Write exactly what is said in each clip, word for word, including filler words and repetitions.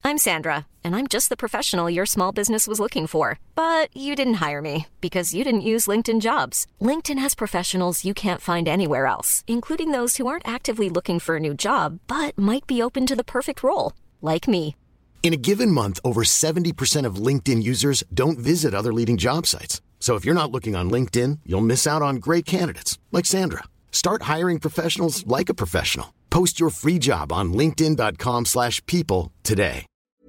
I'm Sandra, and I'm just the professional your small business was looking for. But you didn't hire me because you didn't use LinkedIn Jobs. LinkedIn has professionals you can't find anywhere else, including those who aren't actively looking for a new job, but might be open to the perfect role, like me. In a given month, over seventy percent of LinkedIn users don't visit other leading job sites. So if you're not looking on LinkedIn, you'll miss out on great candidates like Sandra. Start hiring professionals like a professional. Post your free job on linkedin.com slash people today.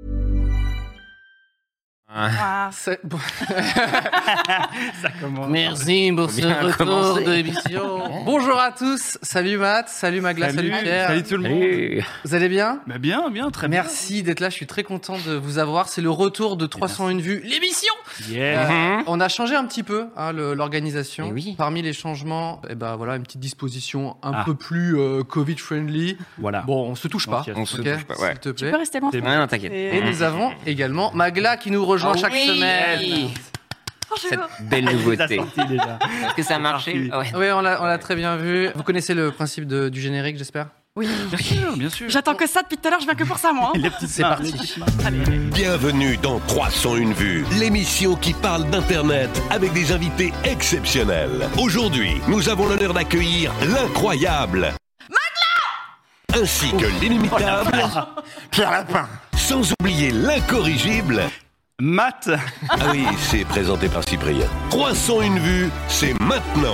Ah. Ça commence. Merci pour ce retour de l'émission. Bonjour à tous, salut Matt, salut Magla, salut, salut Pierre. Salut tout le monde. Hey. Vous allez bien ? Bah bien, bien, très bien. Merci d'être là, je suis très content de vous avoir. C'est le retour de trois cent un vues, l'émission. Yeah. Euh, on a changé un petit peu hein, le, l'organisation. Et oui. Parmi les changements, eh ben voilà une petite disposition un Ah. peu plus euh, Covid friendly. Voilà. Bon, on se touche pas. Okay. On se Okay, touche pas, ouais. s'il te Tu plaît. peux rester loin. C'est Ouais, non, t'inquiète. Et nous avons également Magla qui nous rejoint Ah chaque oui. semaine. Oh, j'ai Cette peur. belle La nouveauté. sortie déjà. Est-ce que ça a marché? Ah ouais. Oui, on l'a, on l'a très bien vu. Vous connaissez le principe de- du générique, j'espère ? Oui. Bien sûr, bien sûr. J'attends que ça depuis tout à l'heure, je viens que pour ça, moi. hein. Les petites C'est mains, parti. les petites mains. Bienvenue dans trois cent un vues, l'émission qui parle d'Internet avec des invités exceptionnels. Aujourd'hui, nous avons l'honneur d'accueillir l'incroyable Magla, ainsi que l'inimitable Pierre Lapin. sans oublier l'incorrigible. Matt. Ah oui, c'est présenté par Cyprien. trois cent un vues, c'est maintenant.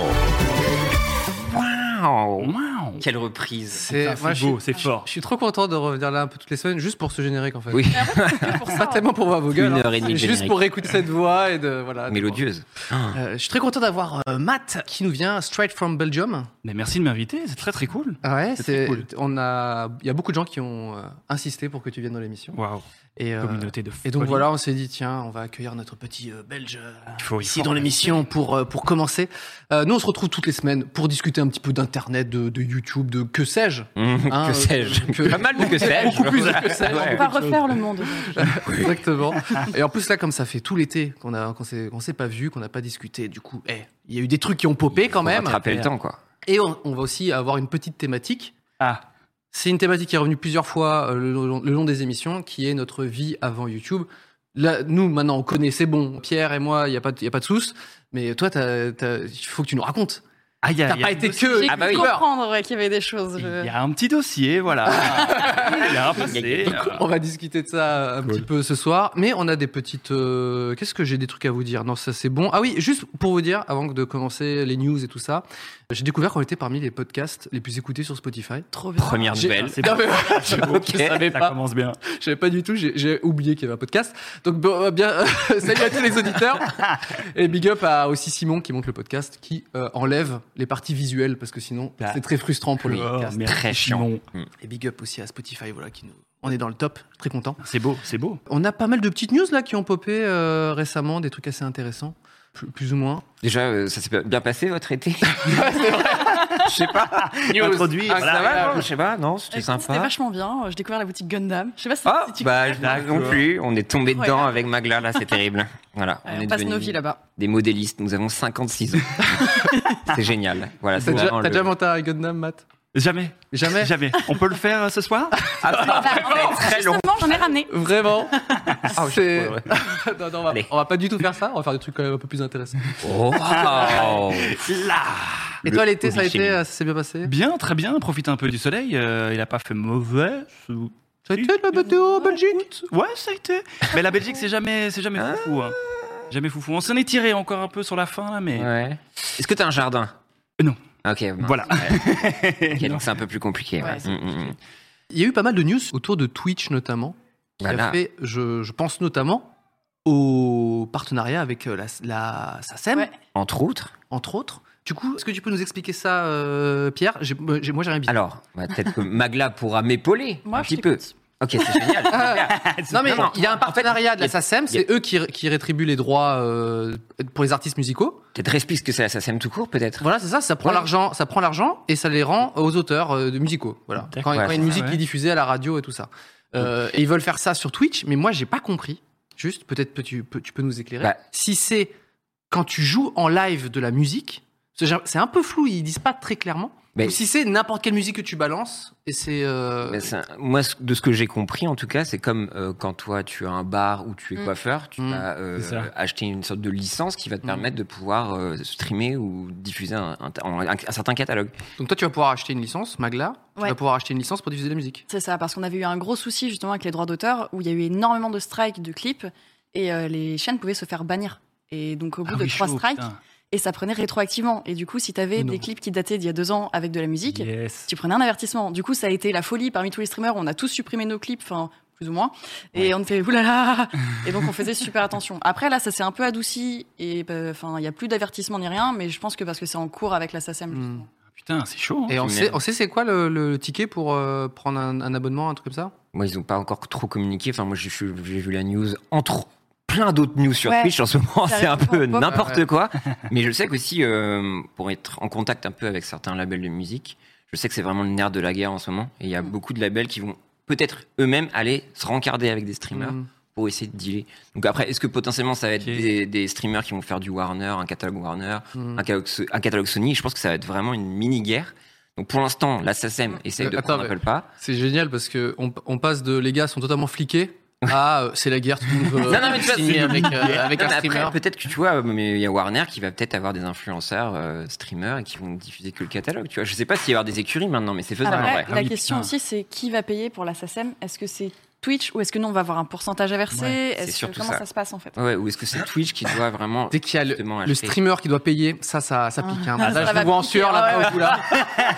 Waouh. Wow. Quelle reprise. C'est, C'est moi, je beau, suis- c'est fort. Je suis trop content de revenir là un peu toutes les semaines, juste pour ce générique en fait. Oui, Que pour ça, Pas hein. tellement pour voir vos gueules, Une hein. heure et demie de juste générique. pour écouter cette voix et de voilà. de- mélodieuse. Euh, je suis très content d'avoir euh, Matt qui nous vient straight from Belgium. Mais merci de m'inviter, c'est très très cool. Ah ouais, C'est c'est, très cool. on a, il y a beaucoup de gens qui ont euh, insisté pour que tu viennes dans l'émission. Waouh. Et, euh, Communauté de et donc folie. voilà, on s'est dit tiens, on va accueillir notre petit euh, Belge euh, Il faut, il ici faut. dans l'émission pour euh, pour commencer. Euh, nous, on se retrouve toutes les semaines pour discuter un petit peu d'internet, de, de YouTube, de que sais-je. Mmh, Hein, que euh, sais-je que- Pas mal de que sais-je. Beaucoup plus de que sais-je. Ouais. On va refaire le monde. Exactement. Et en plus là, comme ça fait tout l'été qu'on a qu'on s'est qu'on s'est pas vu, qu'on n'a pas discuté, du coup, eh, il y a eu des trucs qui ont popé quand Faut même. rattraper le temps, quoi. Et on, on va aussi avoir une petite thématique. Ah, C'est une thématique qui est revenue plusieurs fois euh, le, long, le long des émissions, qui est notre vie avant YouTube. Là, nous maintenant, on connaît, c'est bon. Pierre et moi, il y a pas de- il y a pas de souci. Mais toi, t'as- t'as- il faut que tu nous racontes. ah il y a, T'as il y a pas un été dossier. que. J'ai Ah bah cru oui. comprendre ouais, qu'il y avait des choses. Il je- y a un petit dossier, voilà. Il y a un passé. On va discuter de ça un Cool. petit peu ce soir, mais on a des petites. euh, Qu'est-ce que j'ai des trucs à vous dire ? Non, ça c'est bon. Ah oui, juste pour vous dire, avant de commencer les news et tout ça, j'ai découvert qu'on était parmi les podcasts les plus écoutés sur Spotify. Trop bien. Première J'ai- nouvelle. C'est Non, bon. mais- je, beau. je savais Ça pas. commence bien. Je savais pas du tout. J'ai, j'ai oublié qu'il y avait un podcast. Donc bon, euh, bien, salut à tous les auditeurs. Et big up à aussi Simon qui monte le podcast, qui euh, enlève les parties visuelles parce que sinon Ah. c'est très frustrant pour le Oh, podcast. merci, Très chiant. Simon. Et big up aussi à Spotify, voilà, qui nous. On est dans le top. Très content. C'est beau, c'est beau. On a pas mal de petites news là qui ont popé euh, récemment, des trucs assez intéressants, plus, plus ou moins. Déjà, euh, ça s'est bien passé votre été? Je sais pas. Introduit, Ah, voilà. ça va, non je sais pas, non, c'était Écoute, C'était sympa. vachement bien. J'ai découvert la boutique Gundam. Je sais pas si, Ah, si tu bah, D'accord. non plus. On est tombé dedans Incroyable. avec Magla, là, c'est terrible. Voilà. Ouais, on on est passe nos devenus vies là-bas. des modélistes. Nous avons cinquante-six ans. C'est génial. Voilà, T'as c'est déjà, vraiment t'as le- déjà monté un Gundam, Matt ? Jamais. Jamais. Jamais. On peut le faire euh, ce soir? Ah, c'est très long. Justement, j'en ai ramené. Vraiment. C'est. ouais, ouais. non, non, on va, Allez. on va pas du tout faire ça. On va faire des trucs quand même un peu plus intéressants. Oh, wow. Là. Et Le toi, l'été, ça a hobby été, chez euh, ça s'est bien passé ? Bien, très bien. Profiter un peu du soleil. euh, il a pas fait mauvais. Ou- Ça a été la météo en Belgique ? Ouais, ça a été. Mais la Belgique, c'est jamais, c'est jamais foufou. hein. Jamais foufou. On s'en est tiré encore un peu sur la fin là, mais Ouais. Est-ce que t'as un jardin? Non. Ok, mince. Voilà. Ouais. Ok, donc c'est un peu plus compliqué. Ouais, ouais. c'est Mm, mm, mm. Il y a eu pas mal de news autour de Twitch notamment, qui Voilà. a fait, je, je pense notamment au partenariat avec euh, la, la SACEM, Ouais. Entre autres. entre autres. Du coup, est-ce que tu peux nous expliquer ça, euh, Pierre ? J'ai- moi, j'ai- Moi, j'ai rien bien. Alors, bah, peut-être que Magla pourra m'épauler Moi, un je petit peu. t'écoute. Ok, c'est génial. Non mais Non, non. il y a un partenariat de la il y a- SACEM, c'est eux qui, qui rétribuent les droits euh, pour les artistes musicaux. Peut-être explique ce que c'est la SACEM tout court, peut-être. Voilà, c'est ça, ça prend Ouais. l'argent, ça prend l'argent et ça les rend aux auteurs euh, de musicaux. Voilà. Quand, D'accord. quand il y a une Ouais, musique ouais. qui est diffusée à la radio et tout ça. Euh, et ils veulent faire ça sur Twitch, mais moi j'ai pas compris. Juste, peut-être que tu peux, tu peux nous éclairer. Bah. Si c'est quand tu joues en live de la musique, c'est c'est un peu flou, ils disent pas très clairement. Mais- Ou si c'est n'importe quelle musique que tu balances, et c'est... euh, Mais c'est un- moi, ce- de ce que j'ai compris, en tout cas, c'est comme euh, quand toi, tu as un bar où tu es Mm. coiffeur, tu Mm. vas euh, C'est ça. acheter une sorte de licence qui va te Mm. permettre de pouvoir euh, streamer ou diffuser un, un- un- un certain catalogue. Donc toi, tu vas pouvoir acheter une licence, Magla, tu Ouais. vas pouvoir acheter une licence pour diffuser de la musique. C'est ça, parce qu'on avait eu un gros souci justement avec les droits d'auteur où il y a eu énormément de strikes de clips et euh, les chaînes pouvaient se faire bannir. Et donc au bout Ah de oui, trois chaud, strikes, putain. et ça prenait rétroactivement. Et du coup, si t'avais Non. des clips qui dataient d'il y a deux ans avec de la musique, Yes. tu prenais un avertissement. Du coup, ça a été la folie parmi tous les streamers. On a tous supprimé nos clips, enfin plus ou moins. Et on était oulala. Et donc on faisait super attention. Après là, ça s'est un peu adouci et bah, enfin il y a plus d'avertissement ni rien. Mais je pense que parce que c'est en cours avec la S A C E M. Mm. justement. Putain, c'est chaud. hein. Et on Tu sait, m'aimes. on sait c'est quoi le, le ticket pour euh, prendre un, un abonnement, un truc comme ça? Moi, ils n'ont pas encore trop communiqué. Enfin, moi, j'ai j'ai vu la news entre plein d'autres news sur Ouais. Twitch en ce moment. Ça C'est un arrive peu souvent. n'importe Ouais. quoi. Mais je sais qu'aussi, euh, pour être en contact un peu avec certains labels de musique, je sais que c'est vraiment le nerf de la guerre en ce moment. Et il y a Mm. beaucoup de labels qui vont peut-être eux-mêmes aller se rencarder avec des streamers Mm. pour essayer de dealer. Donc après, est-ce que potentiellement ça va être Ok. des, des streamers qui vont faire du Warner, un catalogue Warner, Mm. un, catalogue, So- un catalogue Sony? Je pense que ça va être vraiment une mini-guerre. Donc pour l'instant, la S A C E M essaye Euh, de attends, prendre un mais- peu le pas. C'est génial parce que on, on passe de les gars sont totalement fliqués à euh, c'est la guerre, tout le monde veut Non, non, mais tu vois, signer c'est- avec, euh, avec Non, un mais streamer. après, peut-être que tu vois, mais il y a Warner qui va peut-être avoir des influenceurs, euh, streamers, et qui vont diffuser que le catalogue. Tu vois, je sais pas s'il va y avoir des écuries maintenant, mais c'est faisable en Après, vrai. Ah la oui, question putain. aussi, c'est qui va payer pour la S A C E M? Est-ce que c'est Twitch ou est-ce que nous on va avoir un pourcentage à verser? Ouais, c'est Est-ce que- surtout comment ça. ça. se passe en fait? Ouais, ou est-ce que c'est Twitch qui doit vraiment Dès qu'il y a le, justement le acheter streamer qui doit payer, ça, ça, ça pique. Hein. Ah, Là, ça je va le vois en piquer, sueur là, ouais, au bout, là.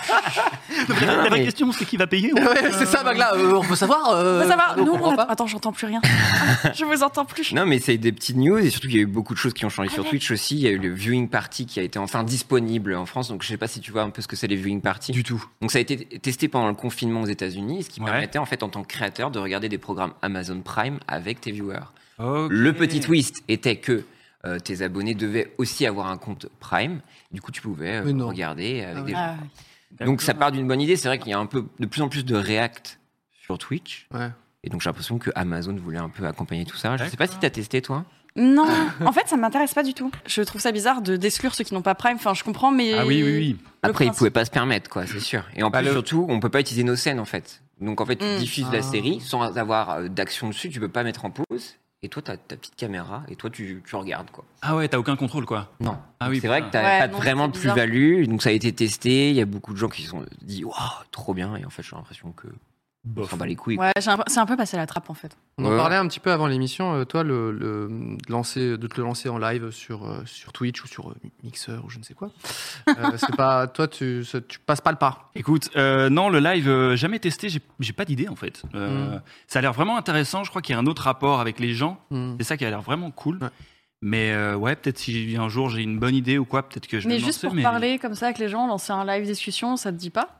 La vraie mais- question, c'est qui va payer ou- Ouais, c'est ça, Magla. Euh, on peut savoir. Euh, On va savoir, on nous, comprend on a- pas. attends, j'entends plus rien. Je vous entends plus. Non, mais c'est des petites news et surtout qu'il y a eu beaucoup de choses qui ont changé sur Twitch aussi. Il y a eu le viewing party qui a été enfin disponible en France. Donc je sais pas si tu vois un peu ce que c'est les viewing parties. Du tout. Donc ça a été testé pendant le confinement aux États-Unis, ce qui Ouais. permettait en fait en tant que créateur de regarder des programmes Amazon Prime avec tes viewers. Ok. Le petit twist était que euh, tes abonnés devaient aussi avoir un compte Prime. Du coup, tu pouvais euh, Mais non. regarder avec Ah des ouais. gens. Ah, Donc ça part d'une bonne idée. C'est vrai qu'il y a un peu de plus en plus de React sur Twitch. Ouais. Et donc j'ai l'impression que Amazon voulait un peu accompagner tout ça. Je sais pas si tu as testé toi. non, en fait, ça m'intéresse pas du tout. Je trouve ça bizarre de d'exclure ceux qui n'ont pas Prime. Enfin, je comprends, mais. Ah oui, oui, oui. Le Après, ils principe- pouvaient pas se permettre, quoi, c'est sûr. Et en Bah, plus, le- surtout, on peut pas utiliser nos scènes, en fait. Donc, en fait, tu Mm. diffuses Ah. la série sans avoir euh, d'action dessus, tu peux pas mettre en pause. Et toi, t'as ta petite caméra, et toi, tu, tu regardes, quoi. Ah ouais, t'as aucun contrôle, quoi. Non. Ah Donc, oui, c'est vrai que putain. t'as Ouais, pas de- non, vraiment de c'est bizarre. plus-value. Donc, ça a été testé. Il y a beaucoup de gens qui se sont dit, waouh, trop bien. Et en fait, j'ai l'impression que on Bof. s'en bat les couilles. Ouais, j'ai un peu- c'est un peu passé la trappe en fait. On en Ouais. parlait un petit peu avant l'émission. euh, toi, le, le de lancer, de te le lancer en live sur euh, sur Twitch ou sur euh, Mixer ou je ne sais quoi. Euh, c'est pas toi, tu ça- tu passes pas le pas. Écoute, euh, non, le live, euh, jamais testé, j'ai j'ai pas d'idée en fait. Euh, Mm. Ça a l'air vraiment intéressant, je crois qu'il y a un autre rapport avec les gens, Hmm. c'est ça qui a l'air vraiment cool. Ouais. Mais euh, ouais, peut-être si un jour j'ai une bonne idée ou quoi, peut-être que je vais Mais me juste lancer, pour mais parler comme ça avec les gens, lancer un live discussion, ça te dit pas?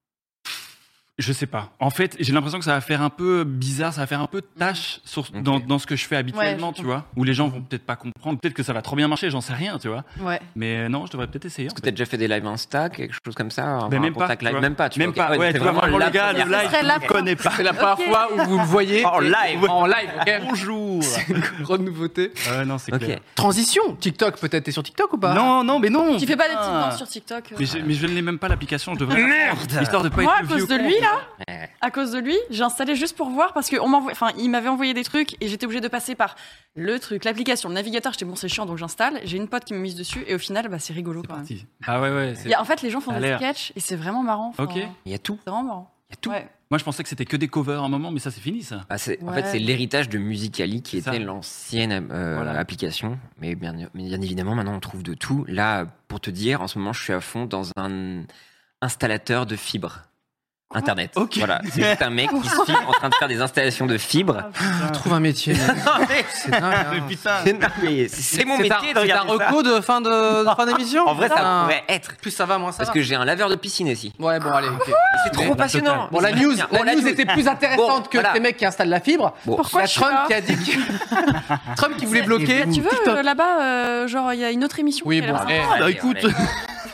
je sais pas. En fait, j'ai l'impression que ça va faire un peu bizarre, ça va faire un peu tâche sur, Ok. dans, dans ce que je fais habituellement, Ouais, je tu vois. Où les gens vont peut-être pas comprendre, peut-être que ça va trop bien marcher, j'en sais rien, tu vois. Ouais. Mais euh, non, je devrais peut-être essayer. Est-ce en que fait. t'as déjà fait des lives Insta, quelque chose comme ça? Ben, avoir même un pas, contact tu live vois. Même pas, tu Même vois, pas, ok. ouais, c'est tu vois, vraiment vraiment la le gars, le première live, serait je la ne connais pas. C'est la première Ok. fois où vous le voyez En et- live. En live, ok. Bonjour. C'est une grande nouveauté. Ouais, non, c'est Ok. clair. Transition. TikTok peut-être. T'es sur TikTok ou pas? Non, non, mais non. Tu fais pas des petites putain. danses sur TikTok? euh Mais je, mais je ne l'ai même pas l'application, je devrais. Merde. Histoire de pas Moi, être à le cause vieux de con. lui, là, Ouais. à cause de lui, j'ai installé juste pour voir parce que on m'envoie, enfin, il m'avait envoyé des trucs et j'étais obligée de passer par le truc, l'application, le navigateur. J'étais bon, c'est chiant, donc j'installe. J'ai une pote qui m'a mise dessus et au final, bah, c'est rigolo C'est quand même. parti. Ah ouais, ouais. c'est- Il y a- en fait, les gens font Ça a des l'air. sketchs et c'est vraiment marrant. enfin, Ok. Il y a tout. C'est vraiment marrant. Il y a tout. Ouais. Moi, je pensais que c'était que des covers à un moment, mais ça, c'est fini, ça. Ah, c'est- En Ouais. fait, c'est l'héritage de Musicali qui C'est ça. était l'ancienne euh, Voilà. application. Mais bien, bien évidemment, maintenant, on trouve de tout. Là, pour te dire, en ce moment, je suis à fond dans un installateur de fibres. Internet. Ok. Voilà. C'est juste un mec qui se filme en train de faire des installations de fibres. Trouve un métier. mec. C'est dingue. hein. Mais putain. C'est non, mais c'est mon C'est métier un- de C'est un regarder ça. reco de fin de, de fin d'émission. En vrai, ça Putain. pourrait être. Plus ça va, moins ça Parce va. que j'ai un laveur de piscine aussi. Ouais, bon, allez. ok. C'est trop passionnant. Bon, la Mais c'est news, bien. la Bon, la news news. était plus intéressante Bon, que voilà. ces mecs qui installent la fibre. Bon, Pourquoi La je suis Trump là qui a dit que... Trump qui voulait bloquer. Tu veux, TikTok. euh, là-bas, euh, genre, il y a une autre émission Oui, qui a bon, l'air eh, sympa. Bah Allez, écoute, allez.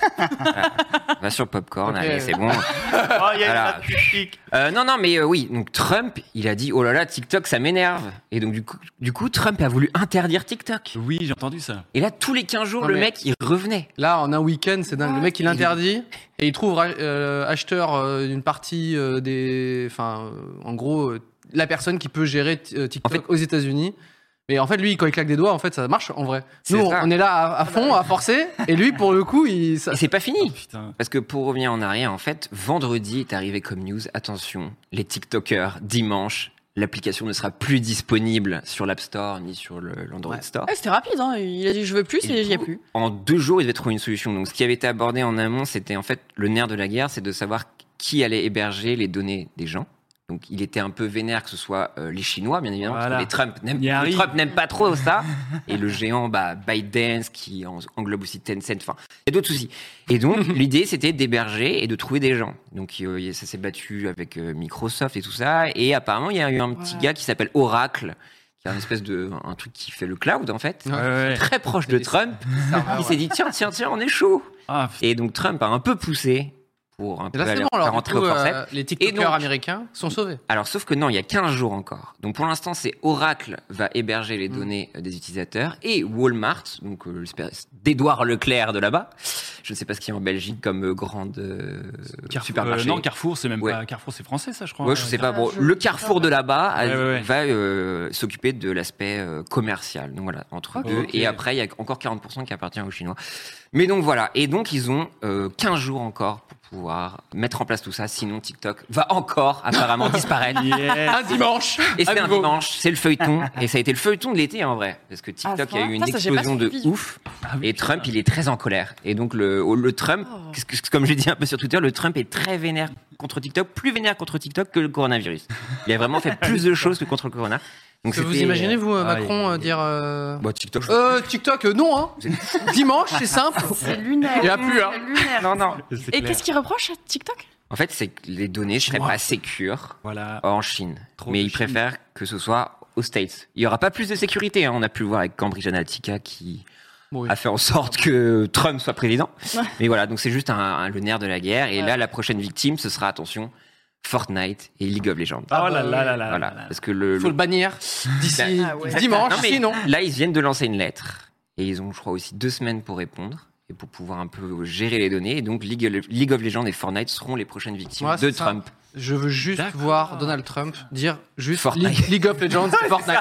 Voilà. Va sur Popcorn, Ok. allez, c'est bon. Oh, il y a Voilà. une critique. Euh, non, non, mais euh, oui, donc Trump, il a dit, oh là là, TikTok, ça m'énerve. Et donc, du coup, du coup, Trump a voulu interdire TikTok. Oui, j'ai entendu ça. Et là, tous les quinze jours, Non, le mais- mec, il revenait. Là, en un week-end, c'est dingue. Le mec, il Il- interdit et il trouve euh, acheteur euh, d'une partie euh, des. Enfin, euh, en gros, euh, la personne qui peut gérer t- euh, TikTok En fait- aux États-Unis. Mais en fait, lui, quand il claque des doigts, en fait, ça marche en vrai. C'est Nous, on, ça. on est là à, à fond, à forcer. Et lui, pour le coup, il. ça- Et c'est pas fini. Putain. Parce que pour revenir en arrière, en fait, vendredi est arrivé comme news, attention, les TikTokers, dimanche, l'application ne sera plus disponible sur l'App Store ni sur le- l'Android Ouais. Store. Ouais, c'était rapide, hein. Il a dit je veux plus, Et et du il y a coup, plus. En deux jours, ils devaient trouver une solution. Donc, ce qui avait été abordé en amont, c'était en fait le nerf de la guerre, c'est de savoir qui allait héberger les données des gens. Donc, il était un peu vénère que ce soit euh, les Chinois, bien évidemment, Voilà. parce que les Trump n'aiment, Il y les arrive. Trump n'aiment pas trop ça. Et le géant bah, ByteDance, qui en- englobe aussi Tencent. Enfin, il y a d'autres soucis. Et donc, l'idée, c'était d'héberger et de trouver des gens. Donc, euh, ça s'est battu avec euh, Microsoft et tout ça. Et apparemment, il y a eu un petit Ouais. gars qui s'appelle Oracle, qui a une espèce de un truc qui fait le cloud, en fait. Ouais. Ouais, ouais. Très proche C'est de des Trump. serveurs, Il s'est ouais. dit, tiens, tiens, tiens, on est chaud. Ah, putain. Et donc Trump a un peu poussé pour un Et peu là, c'est aller bon, alors. Du rentrer coup, au forceps. euh, les TikTokers Et donc- américains sont sauvés. Alors sauf que non, il y a quinze jours encore. Donc pour l'instant, c'est Oracle va héberger les Mm. données euh, des utilisateurs et Walmart, donc euh, l'espèce d'Édouard Leclerc de là-bas. Je ne sais pas ce qu'il y a en Belgique comme euh, grande euh, Carrefour, supermarché. euh, non, Carrefour, c'est même Ouais. pas. Carrefour, c'est français, ça, je crois. Ouais, je sais pas. Bon, Ah, je- le carrefour de là-bas a- Ouais, ouais, ouais. va euh, s'occuper de l'aspect euh, commercial. Donc voilà, entre Ok. deux. Ok. Et après, il y a encore quarante pour cent qui appartient aux Chinois. Mais donc voilà. Et donc, ils ont euh, quinze jours encore pour pouvoir mettre en place tout ça. Sinon, TikTok va encore apparemment disparaître. Yes. Un dimanche. Et c'est à un nouveau. dimanche, c'est le feuilleton. Et ça a été le feuilleton de l'été en vrai. Parce que TikTok Ah, a eu une ça, ça, j'ai pas explosion de suivi. ouf. Ah oui, Et putain. Trump, il est très en colère. Et donc, le, le Trump, Oh. qu'est-ce que- comme j'ai dit un peu sur Twitter, le Trump est très vénère contre TikTok, plus vénère contre TikTok que le coronavirus. Il a vraiment fait plus de choses que contre le corona. Donc, Que vous c'était, imaginez, euh, vous, euh, ah, Macron, il- euh, dire. euh, Bah, TikTok, je- Euh, TikTok, euh, non, hein. Dimanche, c'est simple. C'est lunaire. Il y a plus, hein. C'est lunaire. Non, non. C'est Et clair. qu'est-ce qu'il reproche à TikTok? En fait, c'est que les données ne seraient Chinois. pas sécures Voilà. en Chine. Trop Mais de ils Chine. préfèrent que ce soit aux States. Il n'y aura pas plus de sécurité. Hein. On a pu le voir avec Cambridge Analytica qui Bon, oui. a fait en sorte que Trump soit président. Ouais. Mais voilà, donc c'est juste un, un- le nerf de la guerre. Et Ouais. là, la prochaine victime, ce sera, attention, Fortnite et League of Legends. Oh là là là là. Voilà, là là. parce que le, Il faut le bannir d'ici Ah ouais. dimanche, Non, mais sinon. là, ils viennent de lancer une lettre et ils ont, je crois, aussi deux semaines pour répondre et pour pouvoir un peu gérer les données. Et donc, League, League of Legends et Fortnite seront les prochaines victimes Ouais, de c'est ça. Trump. Je veux juste D'accord. voir Donald Trump dire juste Fortnite. League, League of Legends, Fortnite.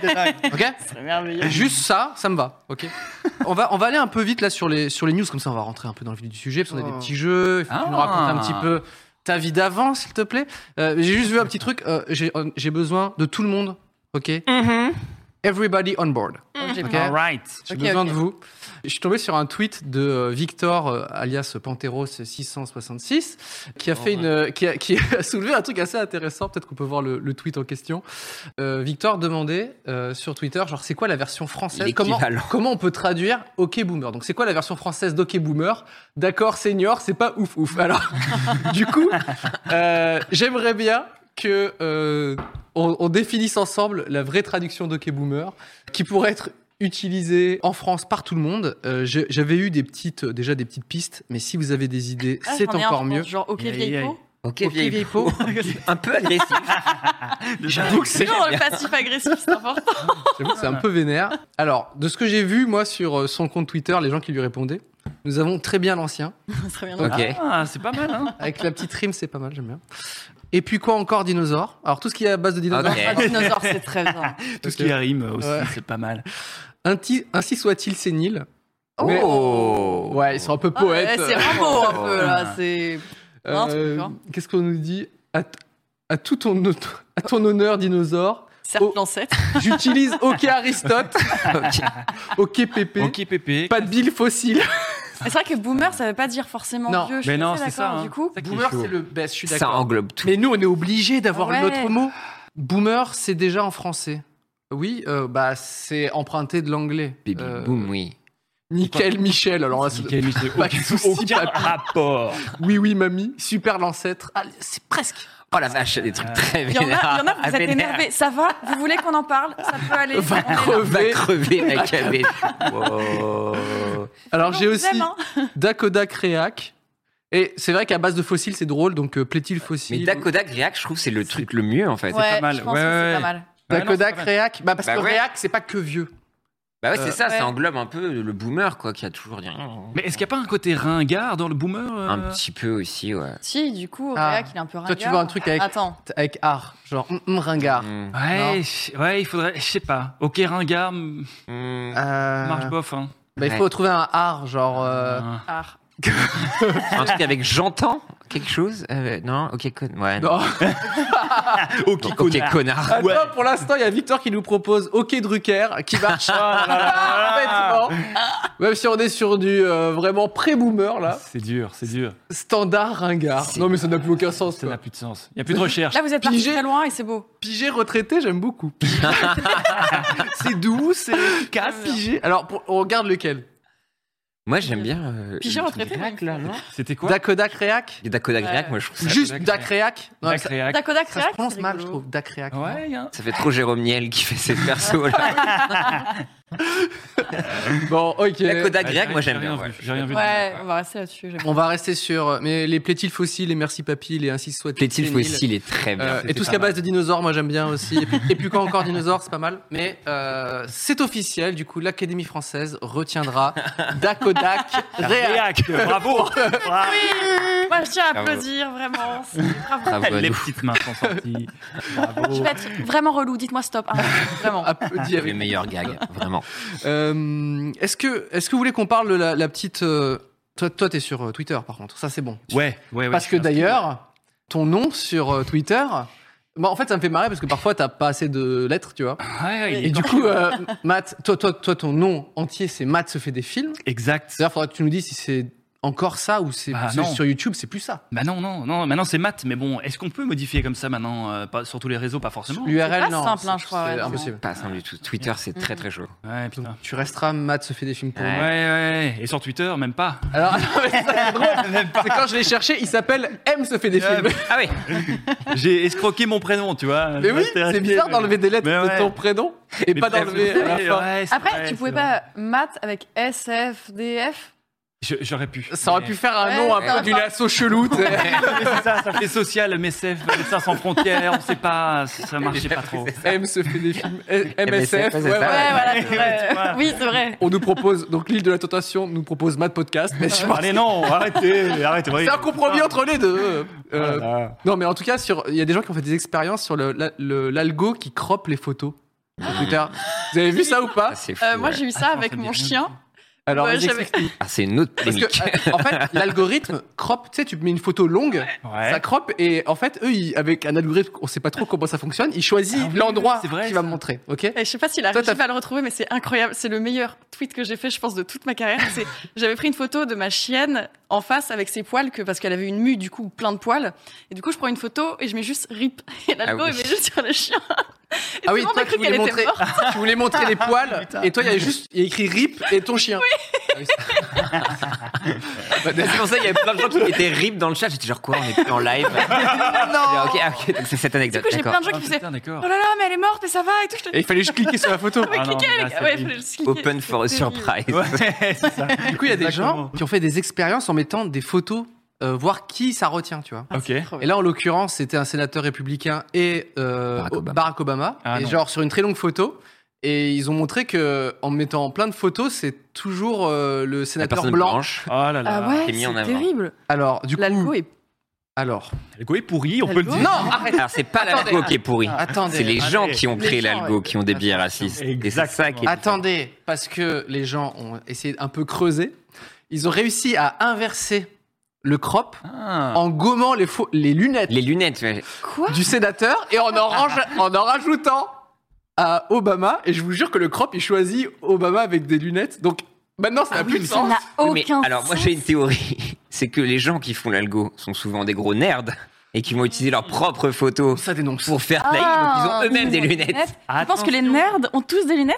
Ok. C'est merveilleux. Juste ça, ça me va. Ok. On va on va aller un peu vite là sur les sur les news comme ça on va rentrer un peu dans le vif du sujet parce qu'on a Oh. des petits jeux. Il faut que tu nous racontes un petit peu ta vie d'avant s'il te plaît. Euh, j'ai juste vu un petit truc. euh, j'ai euh, j'ai besoin de tout le monde. Ok. Everybody on board. J'ai Ok. peur. All right. J'ai Ok, besoin ok. de vous. Je suis tombé sur un tweet de euh, Victor, euh, alias Panteros six cent soixante-six, qui a fait une, euh, qui a, qui a soulevé un truc assez intéressant. Peut-être qu'on peut voir le, le tweet en question. Euh, Victor demandait euh, sur Twitter, genre, c'est quoi la version française comment, L'équivalent. comment on peut traduire OK Boomer? Donc, c'est quoi la version française d'OK Boomer? D'accord, senior, c'est pas ouf ouf. Alors, du coup, euh, j'aimerais bien que euh, on, on définisse ensemble la vraie traduction d'OK Boomer, qui pourrait être utilisée en France par tout le monde. Euh, j'ai- J'avais eu des petites, euh, déjà des petites pistes, mais si vous avez des idées, Ah, c'est j'en ai un, encore je mieux. pense, Genre, ok, Aïe, aïe, vieille aïe. peau. Ok, Ok, vieille vieille peau. Un peu agressif. J'avoue que c'est Toujours le passif agressif, c'est important. j'avoue que c'est un peu vénère. Alors, de ce que j'ai vu, moi, sur euh, son compte Twitter, les gens qui lui répondaient, nous avons très bien l'ancien. Ça serait bien. Ok. Ah, c'est pas mal, hein. Avec la petite rime, c'est pas mal, j'aime bien. Et puis quoi encore, dinosaures? Alors, tout ce qui est à base de dinosaures. Ok. Ah, dinosaure, c'est très bien. Tout ce qui rime aussi, Ouais. c'est pas mal. Ainsi, ainsi soit-il sénile. Mais- Oh. Ouais, ils sont un peu Ah, ouais, poètes. c'est Rambo un peu là. C'est. Euh, un truc, hein. Qu'est-ce qu'on nous dit? À, t- à tout ton, à ton honneur, dinosaure, Cercle Oh. ancêtre. j'utilise OK Aristote, OK Pépé, Ok, Pépé. pas de bille fossile. C'est vrai que boomer, ça veut pas dire forcément Non. vieux. Je Mais suis non, assez c'est ça, d'accord, hein. Du coup, Ça qui est Boomer, chaud. c'est le best, je suis Ça d'accord. englobe tout. Mais nous, on est obligé d'avoir Ouais. un autre mot. Boomer, c'est déjà en français. Oui, euh, bah c'est emprunté de l'anglais. Baby Euh, boom, oui. Nickel Michel. Alors là, c'est- Nickel, Michel. pas de souci, Aucun papy. rapport. Oui, oui, mamie. Super l'ancêtre. Ah, c'est presque. Oh la vache, des trucs très Il y en a, il y vénères. en a, vous êtes vénères. énervés. Ça va? Vous voulez qu'on en parle? Ça peut aller. Va On est là. crever. Va crever, mec. avec- Wow. Alors Non, j'ai vous aussi aime, hein. Dakodak Réac. Et c'est vrai qu'à base de fossiles, c'est drôle, donc euh, plaît-il fossile Mais Dakodak Réac, je trouve que c'est le truc le mieux en fait. Ouais, pas mal. je pense Ouais, que ouais. c'est pas mal. Ouais, non, Dakodak c'est pas mal. Réac, bah parce Bah que ouais. Réac, c'est pas que vieux. Bah ouais, c'est Euh, ça, ouais. ça englobe un peu le boomer quoi, qui a toujours dit. Mais est-ce qu'il n'y a pas un côté ringard dans le boomer euh Un petit peu aussi, ouais. Si, du coup, Ah. Réac, il est un peu ringard. Toi, tu veux un truc avec, Attends. avec art, genre hum, hum, ringard. Mm. Ouais, je- ouais, il faudrait, je sais pas. Ok, ringard, m- Mm. Euh, marche bof. Hein. bah, il faut Ouais. trouver un art, genre. euh, Ah. Ah. Un truc avec j'entends quelque chose euh, Non, ok, con... ouais. non. Ok, Donc, ok, connard. Attends, pour l'instant, il y a Victor qui nous propose OK Drucker, qui marche parfaitement. Même si on est sur du euh, vraiment pré-boomer, là. C'est dur, c'est dur. Standard ringard. C'est- Non, mais ça n'a plus aucun sens. Ça quoi. n'a plus de sens. Il n'y a plus de recherche. Là, vous êtes parti Pigé. très loin et c'est beau. Pigé retraité, j'aime beaucoup. c'est doux, c'est efficace. Pigé. Alors, pour- on regarde lequel Moi j'aime bien. Euh, Pigé le truc retraité, Réac, ouais. là, non C'était quoi Dakodak Réac. Et Dakodak Ouais. Réac, moi je trouve ça. Juste Dakodak Dak Réac. Non, Dac ça, Réac. Dakodak ça se Réac, prononce c'est mal, je rigolo. trouve. Dak Réac. Ouais, hein. Ça fait trop Jérôme Niel qui fait ses persos là. Bon, ok. Dakodak Ah, Réac, j'ai moi rien j'aime bien. vu, ouais. J'ai rien vu. de Ouais, tout. on va rester là-dessus. j'aime On va rester sur. Mais les plaît-il fossiles, les merci papy, les ainsi soit. Plaît-il fossile est très bien. Euh, et c'était tout ce pas qui est à mal. base de dinosaures, moi j'aime bien aussi. Et puis, et puis quand encore dinosaures, c'est pas mal. Mais euh, c'est officiel, du coup, l'Académie française retiendra Dakodak Réac. Réac, bravo. Bravo. Moi, je tiens à Bravo. applaudir, vraiment. c'est- Bravo. Bravo à Les nous. petites mains sont sorties. Je Bravo. vais être vraiment relou. Dites-moi stop. hein, Vraiment. Applaudis Les avec. meilleurs gags, vraiment. Euh, est-ce que, est-ce que vous voulez qu'on parle de la, la petite. euh, Toi, toi, t'es sur euh, Twitter, par contre. Ça, c'est bon. Ouais, ouais, ouais. Parce je que suis inscrit. d'ailleurs, ton nom sur euh, Twitter. Bon, en fait, ça me fait marrer parce que parfois, t'as pas assez de lettres, tu vois. Ouais, ouais, il Et est du temps. coup, euh, Matt, toi, toi, toi, ton nom entier, c'est Matt se fait des films. Exact. C'est-à-dire, faudra que tu nous dises si c'est encore ça ou c'est Bah, parce que non. sur YouTube, c'est plus ça. Bah non, non, non. Maintenant c'est maths, mais bon, est-ce qu'on peut modifier comme ça maintenant euh, pas, sur tous les réseaux, pas forcément. L'U R L, pas non. simple, hein, c'est- je crois, C'est ouais, non. impossible. Pas simple du tout. Twitter, c'est très très chaud. Ouais, Donc, putain. tu resteras Matt se fait des films pour Ouais. Ouais, moi. ouais. Et sur Twitter, même pas. Alors, attends, mais ça, c'est drôle. C'est quand je l'ai cherché, il s'appelle M se fait des Ouais, films. Ah oui. J'ai escroqué mon prénom, tu vois. Mais oui, Resté resté, c'est bizarre mais- d'enlever des lettres Mais de ouais. ton prénom et Mais pas bref, d'enlever à la ouais, fin. ouais, c'est Après, vrai, tu c'est pouvais vrai. pas maths avec S F D F Je- J'aurais pu. Ça aurait Mais- pu faire un Ouais, nom un ça peu va d'une pas. asso chelou. tu sais. Mais c'est ça, ça fait social, M S F, Médecins sans frontières, on sait pas, ça marchait pas trop. M se fait des films. M S F, M S F, ouais, c'est ouais. ça. Ouais, voilà, c'est Ouais, vrai. tu vois. Oui, c'est vrai. On nous propose, donc l'île de la tentation nous propose Matt Podcast, mais je pense Allez, non, arrêtez, arrêtez. c'est un compromis entre les deux. Euh, Voilà. non, mais en tout cas, sur, il y a des gens qui ont fait des expériences sur le, la- le- l'algo qui croppe les photos sur Twitter. Vous avez vu ça ou pas Ah, c'est fou. Euh, moi, ouais. j'ai eu ça Attends, avec ça me dit mon rien chien. du tout. Alors, Ouais, vas-y, j'avais- explique. Ah, c'est une autre Parce polémique. que, euh, en fait, l'algorithme crop, tu sais, tu mets une photo longue, Ouais. ça crop, et en fait, eux, ils- avec un algorithme, on sait pas trop comment ça fonctionne, ils choisissent Ah oui, l'endroit c'est vrai, qu'il va ça. montrer, ok? Et je sais pas s'il Toi, arrive t'as- à le retrouver, mais c'est incroyable. C'est le meilleur tweet que j'ai fait, je pense, de toute ma carrière. C'est, j'avais pris une photo de ma chienne en face avec ses poils, que, parce qu'elle avait une mue, du coup, plein de poils. Et du coup, je prends une photo et je mets juste rip. Et l'algo, Ah oui. il met juste sur le chien. Et Ah oui, tout le monde toi, a tu cru voulais, qu'elle était montrer, morte. tu voulais montrer les poils, Putain. et toi, il y avait juste, il y a écrit rip et ton chien. Oui. C'est pour ça qu'il y avait plein de gens qui étaient rip dans le chat. J'étais genre quoi, on est plus en live. Non. Ok, ah, ok, donc c'est cette Du anecdote. coup, j'ai D'accord. plein de gens Ah, qui faisaient putain, d'accord. oh là là, mais elle est morte, mais ça va et tout. Je te Et il fallait juste cliquer sur la photo. Ah non, cliquer, mais là, les gars. c'est Ouais, il terrible. fallait juste cliquer. Open for a C'est terrible. surprise. Ouais, c'est ça. Du coup, il y a des Exactement. gens qui ont fait des expériences en mettant des photos, euh, voir qui ça retient, tu vois. Ah, Ok. c'est trop Et bien. là, en l'occurrence, c'était un sénateur républicain et euh, Barack Obama. Barack Obama. Ah et non. genre sur une très longue photo. Et ils ont montré que en mettant plein de photos, c'est toujours euh, le La sénateur personne blanc. blanche. Oh là là. Ah ouais, qui est mis en c'est avant. terrible. Alors, du coup, L'algo est. alors, Le go est pourri, on peut le L'algo dire. non, arrête. Alors c'est pas Attendez. l'algo qui est pourri. Attendez. C'est les Allez. gens qui ont créé Les gens, l'algo, ouais. qui ont des biais racistes. Et c'est ça qui est. Attendez, parce que les gens ont essayé un peu creuser. Ils ont réussi à inverser le crop Ah. en gommant les, faux- les lunettes Les lunettes, ouais. Quoi du sénateur et en en, range- en en rajoutant à Obama. Et je vous jure que le crop, il choisit Obama avec des lunettes. Donc maintenant, ça n'a plus de Ça sens. n'a Oui, mais aucun alors moi sens. j'ai une théorie, c'est que les gens qui font l'algo sont souvent des gros nerds et qui vont utiliser leurs propres photos Ça dénonce. pour faire Ah, naïf, donc ils ont eux-mêmes ils des ont lunettes. Tu penses que les nerds ont tous des lunettes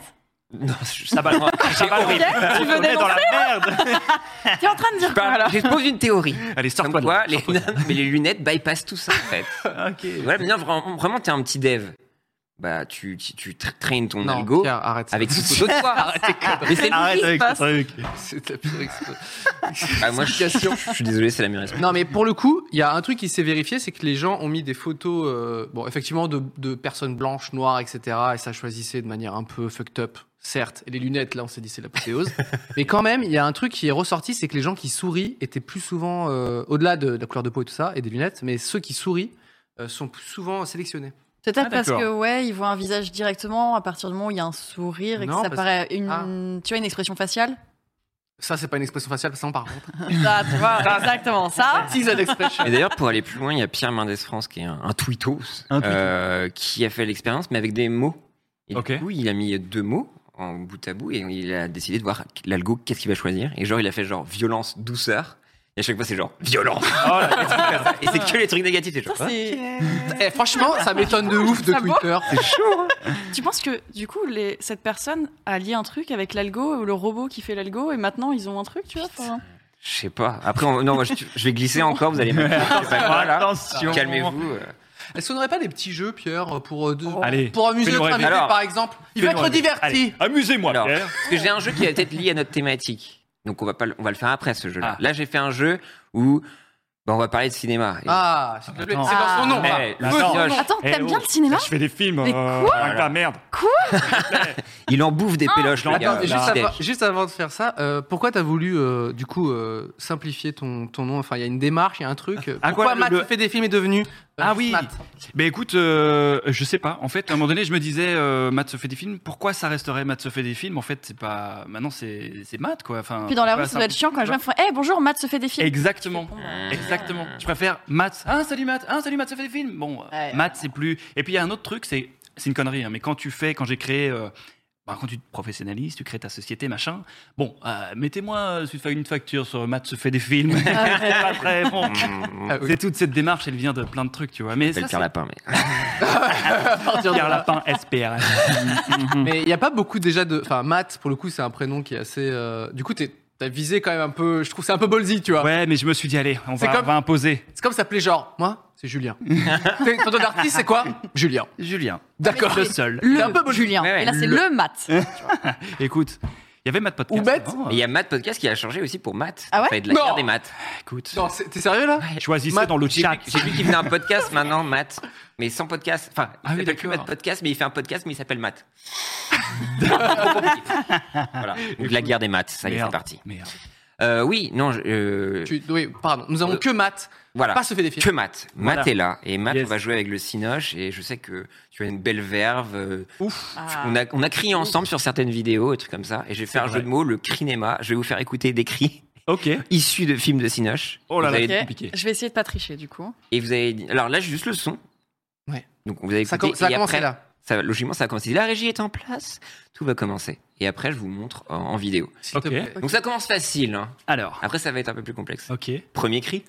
Non, je- Ça va, ça va horrible. Tu veux On est dans la merde. T'es en train de dire je quoi parle- là je pose une théorie. Allez, Comme sors-toi de quoi, là. les, non, mais les lunettes bypassent tout ça, en fait. Ok. Voilà, mais non, vraiment, vraiment, t'es un petit dev. Bah, tu, tu, tu tra- traînes ton Non, algo Pierre, arrête. avec une photo de toi. Arrête tes conneries. Mais c'est Arrête qui se avec passe ce truc. C'est la pire expo. Ah, moi, je, je suis désolé, c'est la meilleure expression. Non, mais pour le coup, il y a un truc qui s'est vérifié, c'est que les gens ont mis des photos, euh, bon, effectivement, de, de personnes blanches, noires, et cetera. Et ça choisissait de manière un peu fucked up, certes. Et les lunettes, là, on s'est dit c'est l'apothéose. Mais quand même, il y a un truc qui est ressorti, c'est que les gens qui sourient étaient plus souvent, euh, au-delà de, de la couleur de peau et tout ça, et des lunettes, mais ceux qui sourient euh, sont plus souvent sélectionnés. Peut-être Ah, parce d'accord. que ouais, ils voient un visage directement à partir du moment où il y a un sourire et Non, que ça parce- paraît une, Ah. tu vois, une expression faciale. Ça, c'est pas une expression faciale, ça, par contre. Ça, tu vois, exactement ça. Teaser expression. Et d'ailleurs, pour aller plus loin, il y a Pierre Mendès France, qui est un, un tweetos, Un tweetos. euh, qui a fait l'expérience, mais avec des mots. Et Ok. du coup, il a mis deux mots en bout à bout et il a décidé de voir l'algo, qu'est-ce qu'il va choisir. Et genre, il a fait genre violence, douceur. Et à chaque fois, c'est genre violence. Oh là, des trucs comme ça. Et c'est que les trucs négatifs. C'est genre, Ça, c'est- Eh, franchement, ça m'étonne de ouf de Ça vaut Twitter. Tu penses que du coup, les... cette personne a lié un truc avec l'algo ou le robot qui fait l'algo et maintenant ils ont un truc, tu vois enfin, je sais pas. Après, on- non, moi, je, je vais glisser encore, vous allez me voilà. Attention. Calmez-vous. euh. Est-ce qu'on n'aurait pas des petits jeux, Pierre, pour, euh, de- Allez, pour amuser fais-nous notre rêver. invité, Alors, par exemple? Il va Fais-nous être rêver. diverti. Allez, amusez-moi, Alors, Pierre. parce que j'ai un jeu qui va peut-être lié à notre thématique. Donc on va pas, le- on va le faire après ce jeu-là. Ah. Là, j'ai fait un jeu où bah, on va parler de cinéma. Et- Ah, s'il te plaît, Attends. c'est dans son nom. Eh, là. le Attends. Cinoche, Attends, Eh t'aimes oh. bien le cinéma Je fais des films. Mais euh, quoi avec la merde. il en bouffe des péloches, le Attends, gars. Attends, juste, là. avant, juste avant de faire ça, euh, pourquoi t'as voulu euh, du coup euh, simplifier ton, ton nom? Enfin, il y a une démarche, il y a un truc. Ah, Pourquoi quoi, le- Matt le- fait des films est devenu euh, Ah oui. Matt Mais écoute, euh, je sais pas. En fait, à un moment donné, je me disais, euh, Matt se fait des films. Pourquoi ça resterait Matt se fait des films? En fait, c'est pas. Maintenant, c'est c'est Matt, quoi. Enfin. Puis dans la c'est rue, pas ça doit être simple. chiant quand je me fais Eh bonjour, Matt se fait des films. Exactement. Tu fais, bon, bah, Exactement. Je préfère Matt. Ah, salut Matt. Ah, salut Matt, ça fait des films. Bon, Ouais. Matt, c'est plus. Et puis, il y a un autre truc, c'est c'est une connerie, hein, mais quand tu fais, quand j'ai créé. Euh, bah, quand tu te professionnalises, tu crées ta société, machin. Bon, euh, mettez-moi euh, une facture sur Matt se fait des films. C'est pas très bon. Mmh, Ah oui. C'est toute cette démarche, elle vient de plein de trucs, tu vois. Mais c'est ça, le Pierre Lapin, mais. c'est Pierre Lapin, S P R. Mais il n'y a pas beaucoup déjà de. Enfin, Matt, pour le coup, c'est un prénom qui est assez. euh, Du coup, t'es- t'as visé quand même un peu. Je trouve que c'est un peu ballsy, tu vois. Ouais, mais je me suis dit, allez, on C'est va, comme- on va imposer. C'est comme ça s'appelait genre. Moi, c'est Julien. T'es- Ton nom d'artiste, c'est quoi? Julien. Julien. D'accord. Le seul. Le C'est un peu Julien. Ouais, ouais. Et là, c'est Le- le, Matt. Écoute, il y avait Matt Podcast. Ou Bête. avant, Et il y a Matt Podcast qui a changé aussi pour Matt. Ah ouais Ça va être la Non. guerre des maths. Écoute, Non, c'est- t'es sérieux là? choisissez Matt, dans le J'ai chat. vu, j'ai vu qu'il faisait un podcast maintenant, Matt, mais sans podcast. Enfin, il Ah oui, s'appelle plus d'accord. Matt Podcast, mais il fait un podcast, mais il s'appelle Matt. Trop compliqué. Voilà. Donc la guerre des maths, ça y est, c'est Merde. parti. Merde. Euh, oui, non, je- euh, Tu- Oui, pardon. Nous avons Euh, que Matt. voilà. Pas se fait des films. Que Matt. Matt Voilà. est là. Et Matt, Yes. on va jouer avec le Cinoche. Et je sais que tu as une belle verve. euh, Ouf. Ah. On, a, on a crié ensemble sur certaines vidéos, et trucs comme ça. Et je vais faire un vrai. jeu de mots, le crinéma. Je vais vous faire écouter des cris Ok. issus de films de Cinoche. Oh là Vous là, allez- c'est Ok. compliqué. Je vais essayer de pas tricher du coup. Et vous avez dit. Alors là, j'ai juste le son. Ouais. Donc vous avez Ça, écouté. com- ça a et commencé après, là. ça, va- logiquement, ça va commencer. La régie est en place. Tout va commencer. Et après, je vous montre en, en vidéo. S'il te Ok. plaît. Donc ça commence facile. hein. Alors, Après, ça va être un peu plus complexe. ok. Premier cri.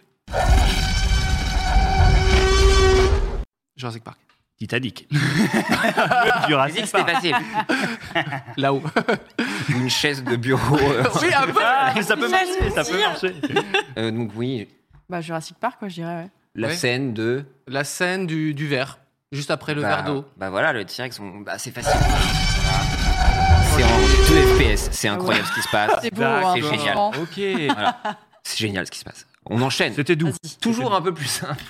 Jurassic Park. Titanic. Le J'ai dit Jurassic que c'était Park. facile. Là-haut. Une chaise de bureau. euh, Oui, un peu. Ah, ça peut J'allais marcher, ça peut dire. marcher. euh, donc oui, Bah Jurassic Park, quoi, je dirais. Ouais. la Ouais. scène de. La scène du, du verre. Juste après le bah, verre d'eau. Bah voilà, le T-Rex, on- bah, c'est facile. Voilà. C'est en deux F P S. C'est incroyable ce qui se passe. C'est beau, D'accord. hein, C'est génial. franchement. Ok. Voilà. C'est génial ce qui se passe. On enchaîne. C'était doux. Vas-y. Toujours un peu plus simple.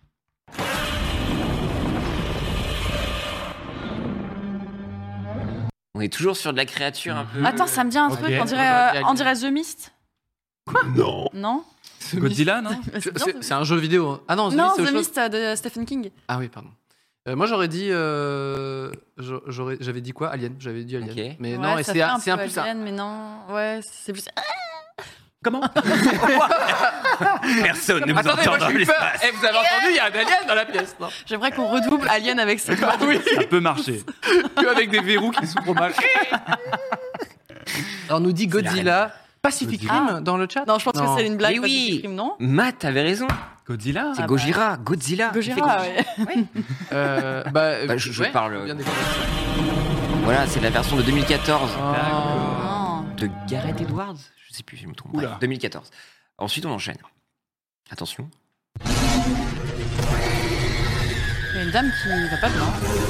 On est toujours sur de la créature un peu. Attends, ça me dit un Ok. truc. On dirait, Ouais, euh, bah, on dirait The Mist. Non. Non Godzilla, non C'est C'est- bien, C'est The- c'est un jeu vidéo. hein. Ah non, The Non, Mist, c'est The autre chose. Mist euh, de Stephen King. Ah oui, pardon. Euh, moi, j'aurais dit. euh, j'a- j'aurais- J'avais dit quoi? Alien. J'avais dit Alien. Ok. Mais Ouais, non, et ça c'est fait un, c'est un peu plus ça. Alien, mais non. Ouais, c'est plus. Comment Personne ne vous Attendez, entend moi dans j'ai eu peur. l'espace. Eh, vous avez entendu, il y a un alien dans la pièce. Non J'aimerais qu'on redouble Alien avec cette voix. oui, Ça peut marcher. que avec des verrous qui s'ouvrent mal. Alors, on nous dit Godzilla. Pacific Godzilla. Rim dans le chat. Non, je pense Non. que c'est une blague. Mais parce que oui. c'est crime, non Matt avait raison. Godzilla C'est Ah bah. Gojira. Godzilla. Il fait Gojira, Gojira. ouais. Euh, bah, Bah, je- je ouais, parle- bien découvrir ça. Voilà, c'est la version de deux mille quatorze Oh. de Gareth Edwards. Je sais plus si je me trompe. Oula. Bref, deux mille quatorze. Ensuite, on enchaîne. Attention. Il y a une dame qui va pas bien.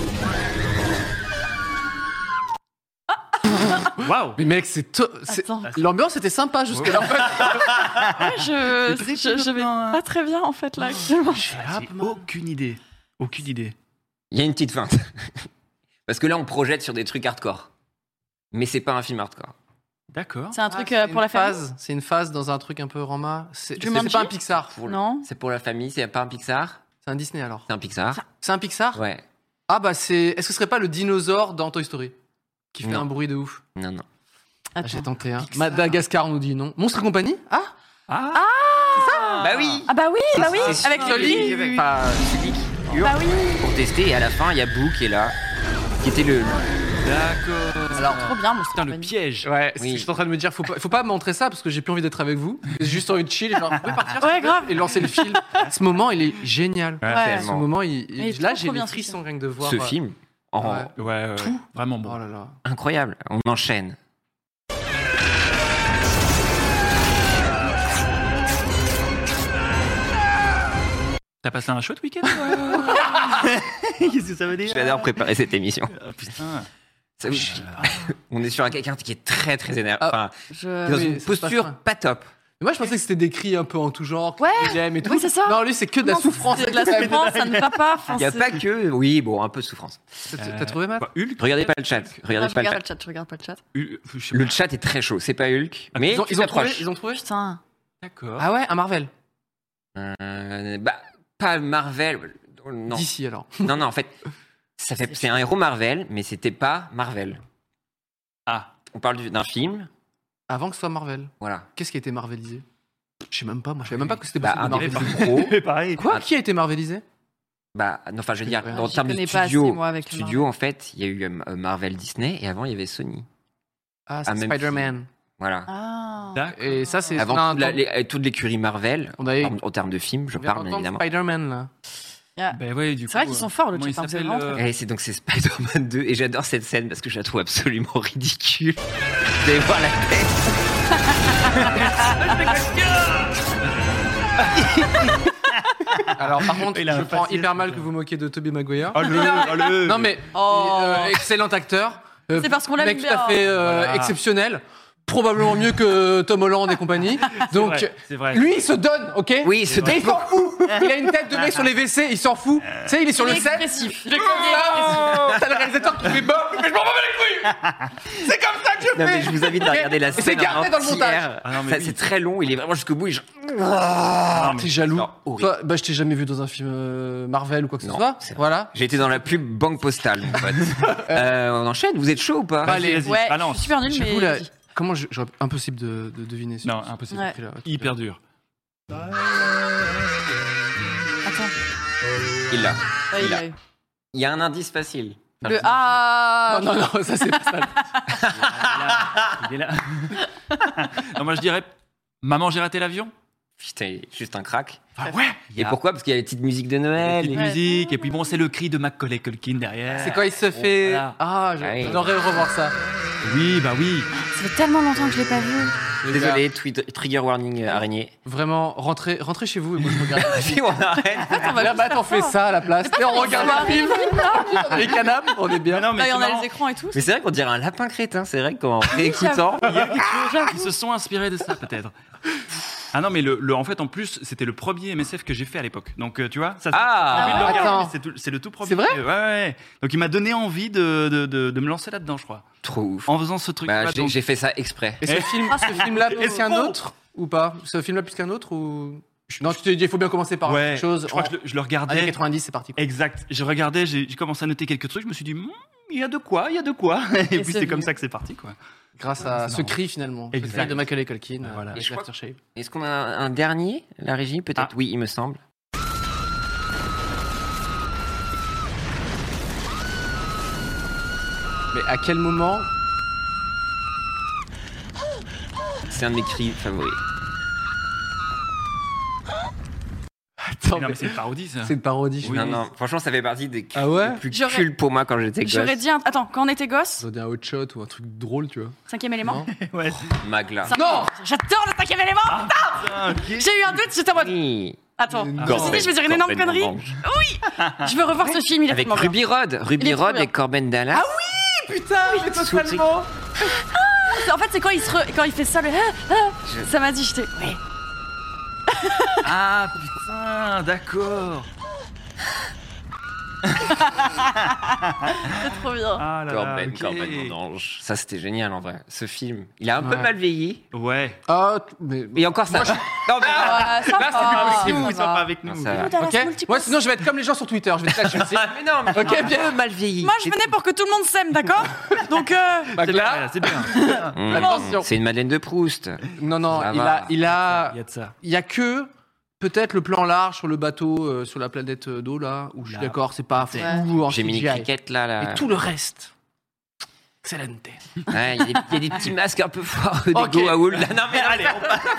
Waouh. Mais mec, c'est. to- c'est- Attends. L'ambiance était sympa jusque là. Ouais, je, C'est très je, je vais bien. pas très bien en fait là actuellement. J'ai aucune idée. Aucune idée. Il y a une petite feinte. Parce que là, on projette sur des trucs hardcore. Mais c'est pas un film hardcore. D'accord. C'est un truc euh, pour la famille. phase. C'est une phase dans un truc un peu Rama. C'est c'est Jumanji pas un Pixar. Pour- Non. C'est pour la famille, c'est pas un Pixar. C'est un Disney alors. C'est un Pixar. C'est un Pixar. Ouais. Ah bah c'est. Est-ce que ce serait pas le dinosaure dans Toy Story qui fait Non. un bruit de ouf? Non, non. Ah, Attends. j'ai tenté. Hein. Madagascar on nous dit non. Monstre et compagnie. Ah. Ah, Bah oui. Ah bah oui, bah oui, C'est avec Sully, Sully. Enfin, Sully qui hurle Bah oui. pour tester. Et à la fin, il y a Boo qui est là. Qui était le. d'accord. Alors trop bien, mon Putain, le piège. Ouais. Oui. Je suis en train de me dire faut pas, faut pas montrer ça parce que j'ai plus envie d'être avec vous. J'ai juste envie de chill. Genre vous pouvez partir. Ouais, grave. Et lancer le film. Ce moment il est génial. Ouais, Ouais. Ce tellement. moment il. il- Mais il est là trop, j'ai trop les bien, ce frissons film. rien que de voir. Ce euh, film. En- Ouais. Ouais, ouais, ouais. Vraiment bon. Oh là là. Incroyable. On enchaîne. T'as passé un chouette week-end toi Qu'est-ce que ça veut dire J'adore préparer cette émission. Ah, putain. Ça, oui, on est sur un quelqu'un qui est très très énervé. Ah. Enfin, Je... dans oui, une ça se passe posture pas. pas top. Mais moi je pensais que c'était des cris un peu en tout genre. Ouais. qu'il aime et tout. Oui, c'est ça. Non lui c'est que de la Non, souffrance. c'est de la souffrance, ça ne va pas. Enfin, Il n'y a c'est- pas que. Oui, bon, un peu de souffrance. T'as t'as trouvé Matt? Bah, Hulk. Regardez pas le chat. Ah, Regardez je pas le regarde chat. le chat, je regarde pas le chat. Hulk, je sais Le pas. chat est très chaud. C'est pas Hulk, mais Ils ont, tu ils ont trouvé. t'approches. Ils ont trouvé. Putain. D'accord. Ah ouais un Marvel. Euh, bah, pas Marvel. Non. D'ici alors. Non, non, en fait, ça fait, c'est un héros Marvel, mais c'était pas Marvel. Ah. On parle du- d'un film, Avant que ce soit Marvel. voilà. Qu'est-ce qui a été marvelisé? Je sais même pas, moi. Je savais même pas que c'était Bah, possible un de des marveliser. plus gros. Pareil. Quoi? Qui a été marvelisé? Bah, non, enfin, je veux dire, Ouais, en je termes de connais pas assez, studio, moi, avec le studio, en fait, il y a eu euh, Marvel Disney et avant, il y avait Sony. Ah, Ah, c'est même Spider-Man. Voilà. Ah. D'accord. Et ça, c'est. Avant on a toute, la- entendu- les- toute l'écurie Marvel, On avait- en, en termes de films, je on vient parle bien d'entendre évidemment. Spider-Man là. Ben ouais, du coup. C'est vrai qu'ils sont forts, le comment chat, il hein, vous avez s'appelle, vraiment euh, Et c'est donc c'est Spider-Man deux et j'adore cette scène parce que je la trouve absolument ridicule. Vous allez voir la tête. Alors, par contre, Il a je un prends faciès, hyper mal ça. que vous moquiez de Tobey Maguire. Allez, allez. Non, mais Oh. euh, excellent acteur. Euh, C'est parce qu'on l'aime mec bien. tout à fait euh, Voilà. exceptionnel. Probablement mieux que Tom Holland et compagnie. Donc, vrai, c'est vrai. lui, il se donne, ok? Oui, ce Mais il s'en fout. Il a une tête de mec sur les W C, il s'en fout. Tu sais, il est sur Il le est set. expressif. Il est comme ça. T'as le réalisateur qui fait bon, mais je m'en bats les couilles. C'est comme ça que je Non, fais. mais je vous invite à Ok. regarder la Et c'est scène gardé dans le montage. entière. Ah non, mais Ça, oui. c'est très long, il est vraiment jusqu'au bout. et je- Ah, mais- T'es jaloux. Non, horrible. Toi, bah, je t'ai jamais vu dans un film euh, Marvel ou quoi que ce Non, soit. c'est vrai. Voilà. J'ai été dans la pub banque postale, mon pote. Euh, on enchaîne, vous êtes chaud ou pas? Allez, Vas-y, Ouais, je balance. suis super nulle, J'avoue, mais. là, comment je- j'aurais impossible de, de deviner. ce- Non, ce- impossible. Ouais. ce truc-là. Hyper dur. Attends. Il l'a. Ouais, Il il a. a eu. Il y a un indice facile. Le A. Non, non, non, ça c'est pas ça. Il est là. Non, moi je dirais Maman, j'ai raté l'avion. Putain, juste un crack. Ah ouais. Et pourquoi? Parce qu'il y a les petites musiques de La Noël. petite et- musique, et puis bon, c'est le cri de Macaulay Culkin derrière. C'est quand il se fait. Voilà. Ah, je- Ah oui. j'aimerais revoir ça. Oui, bah oui. Ça fait tellement longtemps que je l'ai pas vu. Les gars, Désolé, tweet- trigger warning euh, araignée. Vraiment, rentrez, rentrez chez vous et moi je regarde. Puis on arrête. On va Là, bah, on fait ça à la place. Et on regarde le film. Dans les canapes, on est bien. Mais non, mais Là, il y c'est en a marrant. les écrans et tout. Mais c'est vrai qu'on dirait un lapin crétin, c'est vrai qu'en réécoutant. Il y a quelque chose qui se sont inspirés de ça, peut-être. Ah non, mais le, le- en fait, en plus, c'était le premier M S F que j'ai fait à l'époque. Donc, euh, tu vois, ça, Ah, j'ai envie de le ouais. regarder, Attends. mais c'est tout- c'est le tout premier. C'est vrai Ouais, ouais. Donc, il m'a donné envie de, de, de, de me lancer là-dedans, je crois. Trop ouf. En faisant ce truc. Bah, j'ai j'ai fait ça exprès. Et ce Eh. film, ce film-là plus Est-ce qu'un qu'on- autre ou pas? Ce film-là plus qu'un autre ou non? Tu t'es dit il faut bien commencer par Ouais, quelque chose. je crois en- que je, le- je le Années regardais. quatre-vingt-dix, c'est parti. quoi. Exact. Je regardais, j'ai j'ai commencé à noter quelques trucs. Je me suis dit, Hmm, il y a de quoi, il y a de quoi. Et, puis c'est c'est comme venu. ça que c'est parti, quoi. Grâce à c'est ce marrant. cri finalement. Exact. Le cri de Macaulay Culkin. Ah, voilà. euh, Et avec je crois- l'aftershave. Est-ce qu'on a un, un dernier, la régie? Peut-être Ah. oui, il me semble. Mais à quel moment? C'est un de mes cris favoris. Attends, non, mais mais c'est une parodie, ça. c'est une parodie. je Oui. Non, pense. non, franchement, ça fait partie des Ah ouais plus J'aurais- cultes pour moi quand j'étais gosse. J'aurais dit un... Attends, quand on était gosse, J'aurais dit un hot shot ou un truc drôle, tu vois. cinquième élément. Non. Ouais. Magla. Ça- Non J'adore le cinquième élément. Putain, ok. J'ai eu un doute, j'étais en mode. Oui. Attends, Mais je me non. suis dit, je vais dire une énorme Corben connerie. Orange. Je veux revoir ce film, il est Avec tellement bien. Ruby Rod. Ruby Il est trop Rod bien. et Corben Dallas. Ah Putain, mais totalement. En fait, c'est quand il, se re- quand il fait ça, le. ah, ah, Je- Ça m'a dit, j'étais. Ouais. Ah putain, d'accord. C'est trop bien. Ah là là, Corben, ok. Corben mon ange. Ça, c'était génial en vrai. Ce film. Il a un peu Ouais. mal vieilli. Ouais. Ah, t- mais. Et encore ça. Non, mais. Ah, ça là, va, c'est plus ça possible. va. Ils sont pas avec nous. Non, ça va. Ok. Ouais, sinon je vais être comme les gens sur Twitter. Je vais te lâcher. Ah, mais non, mais Ok, il a un bien. peu mal vieilli. Moi, je venais pour que tout le monde s'aime, d'accord Donc, euh, C'est bien, Magla. c'est bien. Mmh. Attention. C'est une Madeleine de Proust. Non, non, Ça il va. a, il a, Il y a de ça. il y a que peut-être le plan large sur le bateau euh, sur la planète euh, d'eau là où je suis Là. d'accord, c'est pas fou Ouais. en J'ai mis C G une I. cricket là. là. Et tout le reste, excellente. Ouais, il y, a des- il y a des petits masques un peu forts de Ok. Goa'uld. Là, non, mais allez.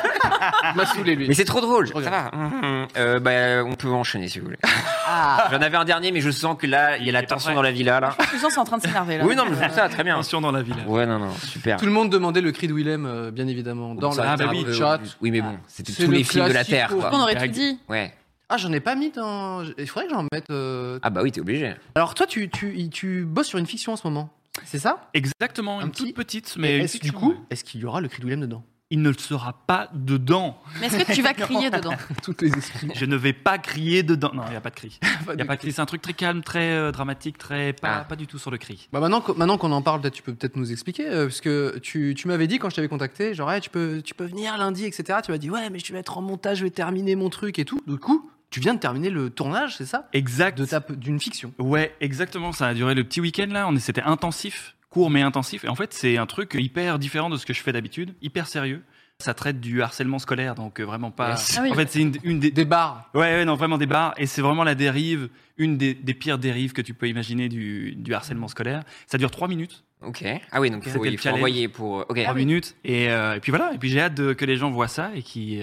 Il m'a saoulé lui. Mais c'est trop drôle. Je Ça regarde. va. Mmh. Euh, bah, on peut enchaîner si vous voulez. J'en avais un dernier, mais je sens que là, il y a la Il est pas tension prêt. dans la villa là. les gens sont en train de s'énerver là. Oui, non, mais ça, très bien. Attention dans la ville. Ouais, non, non, super. Tout le monde demandait le cri de Willem, euh, bien évidemment, dans Ça, la ah, bah oui. euh, chat. Oui, mais bon, c'était C'est tous le les films de la classico. Terre, On quoi. aurait tout dit. Ouais. Ah, j'en ai pas mis dans. Il faudrait que j'en mette. euh, Ah bah oui, t'es obligé. Alors toi, tu, tu, tu bosses sur une fiction en ce moment, c'est ça? Exactement, Un une petit- toute petite, mais une Est-ce, du fiction, coup, ouais. est-ce qu'il y aura le cri de Willem dedans? il ne sera pas dedans. Mais est-ce que tu vas crier dedans Toutes les esprits. Je ne vais pas crier dedans. Non, il n'y a pas de cri. Pas Il n'y de a pas de cri. C'est un truc très calme, très euh, dramatique, très pas, Ah. pas du tout sur le cri. Bah maintenant, qu'on- maintenant qu'on en parle, peut-être, tu peux peut-être nous expliquer, euh, parce que tu, tu m'avais dit quand je t'avais contacté, genre, ouais, tu peux, tu peux venir lundi, et cetera. Tu m'as dit, ouais, mais je vais être en montage, je vais terminer mon truc et tout. Du coup, tu viens de terminer le tournage, c'est ça? Exact. De ta, d'une fiction. Ouais, exactement. Ça a duré le petit week-end là. On est- C'était intensif, court mais intensif. Et en fait, c'est un truc hyper différent de ce que je fais d'habitude, hyper sérieux. Ça traite du harcèlement scolaire, donc euh, vraiment pas. Yes. Ah oui. En fait, c'est une, une des. Des bars. Ouais, ouais, non, vraiment des barres. Et c'est vraiment la dérive, une des, des pires dérives que tu peux imaginer du, du harcèlement scolaire. Ça dure trois minutes. Ok. Ah oui, donc C'était faut, le il faut challenge. envoyer pour. Ok. Trois minutes. Et, euh, et puis voilà. Et puis j'ai hâte de- que les gens voient ça et qui, euh,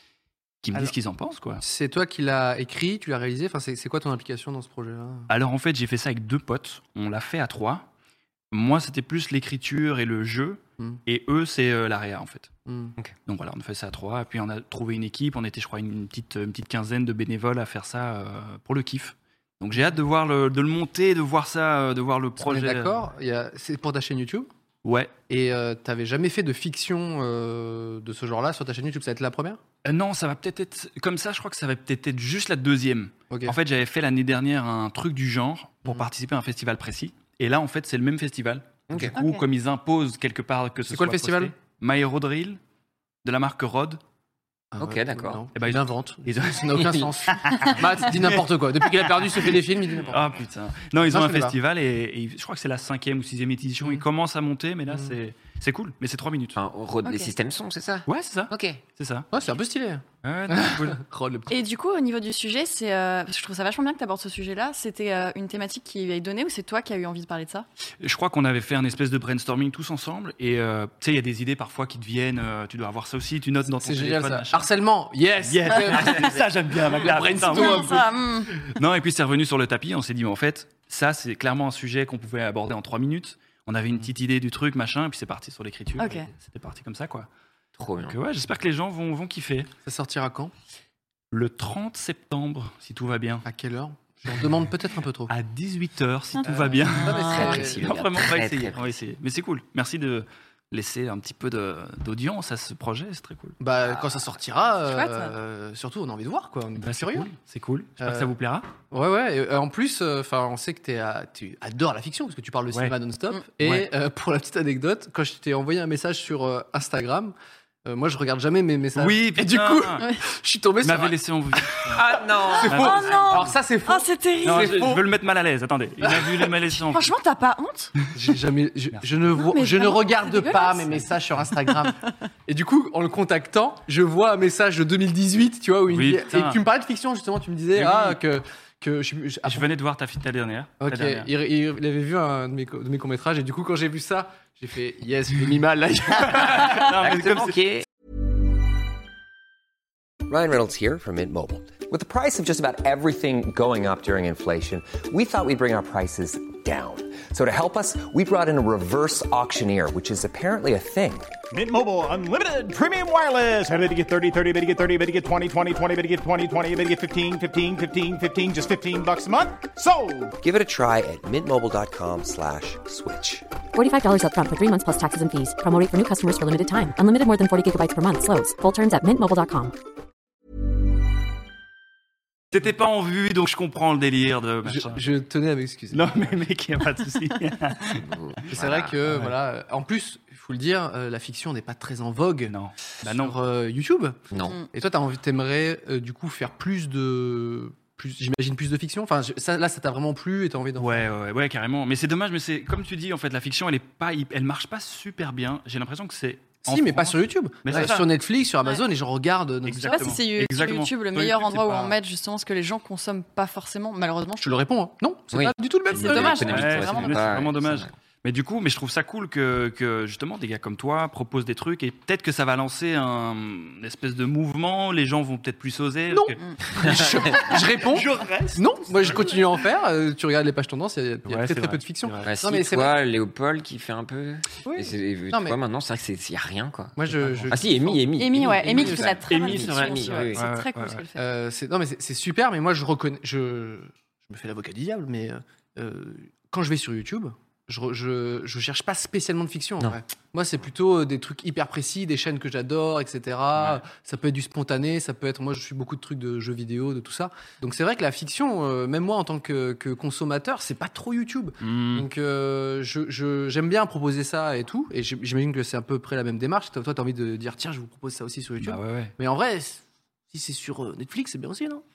qui me Alors- disent ce qu'ils en pensent, quoi. C'est toi qui l'as écrit, tu l'as réalisé. Enfin, c'est, c'est quoi ton implication dans ce projet-là? Alors en fait, j'ai fait ça avec deux potes. On l'a fait à trois. Moi, c'était plus l'écriture et le jeu. Hmm. Et eux, c'est euh, la réa, en fait. Hmm. Donc voilà, on a fait ça à trois. Et puis on a trouvé une équipe. On était, je crois, une petite, une petite quinzaine de bénévoles à faire ça euh, pour le kiff. Donc j'ai hâte de voir le, de le monter, de voir ça, euh, de voir le On est projet. d'accord. Il y a- C'est pour ta chaîne YouTube. Ouais. Et euh, t'avais jamais fait de fiction euh, de ce genre-là sur ta chaîne YouTube. Ça va être la première? Euh, non, ça va peut-être être comme ça. Je crois que ça va peut-être être juste la deuxième. Ok. En fait, j'avais fait l'année dernière un truc du genre pour Mhm. participer à un festival précis. Et là, en fait, c'est le même festival. Ok. Du coup, Ok. comme ils imposent quelque part que ce C'est quoi soit le festival? posté, My Hero Drill, de la marque Rod. Ah Ok, ouais, d'accord. non. Eh ben, il ils- invente. ils- Ça n'a aucun sens. Matt dit n'importe quoi. Depuis qu'il a perdu, il se fait des films, il dit n'importe quoi. Ah putain. Non, ils Non, ont je un connais pas. festival et, et je crois que c'est la cinquième ou sixième édition. Mhm. Ils commencent à monter, mais là, Mhm. c'est c'est cool. Mais c'est trois minutes. Enfin, Rod, Ok. les systèmes son, c'est ça? Ouais, c'est ça. Ok. C'est ça. Ouais, c'est un peu stylé. Ouais, non, c'est cool. Rod, le petit. Et du coup, au niveau du sujet, c'est euh, parce que je trouve ça vachement bien que tu abordes ce sujet-là. C'était euh, une thématique qui est donnée ou c'est toi qui as eu envie de parler de ça? Je crois qu'on avait fait un espèce de brainstorming tous ensemble. Et euh, tu sais, il y a des idées parfois qui te viennent. euh, tu dois avoir ça aussi. Tu notes dans ton C'est génial téléphone, ça. machin. Harcèlement, yes. Yes. ça, j'aime bien. Magla. Le brainstorm. Putain, Bien, ouais. ça, hmm. Non, et puis c'est revenu sur le tapis. On s'est dit, mais en fait, ça, c'est clairement un sujet qu'on pouvait aborder en trois minutes. On avait une petite idée du truc, machin, et puis c'est parti sur l'écriture. Ok. et C'était parti comme ça, quoi. Trop bien. Donc, ouais, j'espère que les gens vont, vont kiffer. Ça sortira quand? Le trente septembre, si tout va bien. À quelle heure? Je leur demande peut-être un peu trop. À dix-huit heures, si Ah, tout va bien. Non, mais Très c'est- précis. Non, vraiment, on va Très, essayer, très on va essayer. Mais c'est cool. Merci de laisser un petit peu de- d'audience à ce projet, c'est très cool. Bah, quand ça sortira, euh, Chouette. euh, surtout, on a envie de voir, quoi. On est Bah, c'est curieux. cool. C'est cool. J'espère Euh, que ça vous plaira. Ouais, ouais. Et, euh, en plus, euh, enfin, on sait que t'es à- tu adores la fiction parce que tu parles de Ouais. cinéma non-stop. Mm. Et Ouais. euh, pour la petite anecdote, quand je t'ai envoyé un message sur euh, Instagram, euh, moi, je regarde jamais mes messages. Oui, Et du putain. coup, Ouais. je suis tombé Il sur. m'avait laissé en vue. Ah non! C'est faux. Oh non! Alors ça, c'est faux. Oh, c'est terrible! Non, C'est je, je faux. veux le mettre mal à l'aise. Attendez. Il m'a vu, il m'a laissé en vue. Franchement, t'as pas honte? J'ai jamais, je, Merci. je ne vois, mais je ne vraiment, regarde c'est pas dégueulasse. mes messages sur Instagram. Et du coup, en le contactant, je vois un message de deux mille dix-huit, tu vois, où il Oui, dit- putain. et tu me parlais de fiction justement, tu me disais Mais ah oui. que que je, je- ah, Je venais de voir ta fille ta dernière. ta ok, dernière. il, il- il avait vu un de mes, co- de mes courts métrages et du coup, quand j'ai vu ça, j'ai fait yes, j'ai mis mal là. Non, mais comme c'est- Ok. Ryan Reynolds here from Mint Mobile. With the price of just about everything going up during inflation, we thought we'd bring our prices down. So to help us, we brought in a reverse auctioneer, which is apparently a thing. Mint Mobile Unlimited Premium Wireless. How to get thirty, thirty, how to get thirty, how to get twenty, twenty, twenty, how to get twenty, twenty, how to get fifteen, fifteen, fifteen, fifteen, just fifteen bucks a month? Sold! Give it a try at mintmobile.com slash switch. forty-five dollars up front for three months plus taxes and fees. Promo rate for new customers for limited time. Unlimited more than forty gigabytes per month. Slows full terms at mint mobile dot com. T'étais pas en vue, donc je comprends le délire de machin. Je, je tenais à m'excuser. Non, mais mec, y a pas de souci. C'est vrai que, ouais. voilà, en plus, il faut le dire, euh, la fiction n'est pas très en vogue non. Bah sur non. euh, YouTube. Non. Et toi, t'as envie, t'aimerais euh, du coup faire plus de, plus, j'imagine plus de fiction. Enfin, je- ça, là, ça t'a vraiment plu et t'as envie d'en Ouais, ouais, ouais, carrément. Mais c'est dommage, mais c'est comme tu dis, en fait, la fiction, elle est pas, elle marche pas super bien. J'ai l'impression que c'est. Si, en mais pas France. sur YouTube. Mais Ouais, c'est ça. sur Netflix, sur Amazon, les gens regardent. donc- Je sais pas si c'est you- sur Exactement. YouTube le Sur meilleur YouTube, endroit où c'est on pas- met justement ce que les gens consomment pas forcément, malheureusement. Je te le réponds. Hein. Non, c'est Oui. pas du tout le même. C'est euh, dommage. Économique, Ouais, ouais, c'est c'est vraiment, pas- vraiment dommage. c'est vrai. Mais du coup, mais je trouve ça cool que, que justement des gars comme toi proposent des trucs et peut-être que ça va lancer un une espèce de mouvement. Les gens vont peut-être plus oser. Non. parce que- je, je réponds. Je reste. Non, moi je continue à en faire. Euh, tu regardes les pages tendances, il y a, il y a Ouais, très c'est très vrai, peu de fiction. c'est vrai. Bah, Non, si, mais c'est toi, Léopold qui fait un peu. Oui. Et c'est- et Non, toi, mais- maintenant, c'est vrai qu'il n'y a rien, quoi. Moi je. je Ah si, Amy, Amy. Amy, ouais, Amy qui aussi. fait de la très bonne Amy, c'est fiction vrai, aussi, Amy, ouais. oui. C'est Ouais, très cool ouais, ce qu'elle fait. Euh, c'est, non mais c'est, c'est super, mais moi je reconnais, je, je me fais l'avocat du diable, mais euh, euh, quand je vais sur YouTube, je, re- je, je cherche pas spécialement de fiction. En Non. vrai. Moi c'est plutôt euh, des trucs hyper précis, des chaînes que j'adore, et cetera. Ça peut être du spontané, ça peut être, moi je suis beaucoup de trucs de jeux vidéo, de tout ça. Donc c'est vrai que la fiction, euh, même moi en tant que, que consommateur, c'est pas trop YouTube. Hmm. Donc euh, je, je- j'aime bien proposer ça et tout, et j'im- j'imagine que c'est à peu près la même démarche. Toi t'as envie de dire tiens je vous propose ça aussi sur YouTube. Bah ouais, ouais. Mais en vrai, si c'est sur euh, Netflix, c'est bien aussi, non?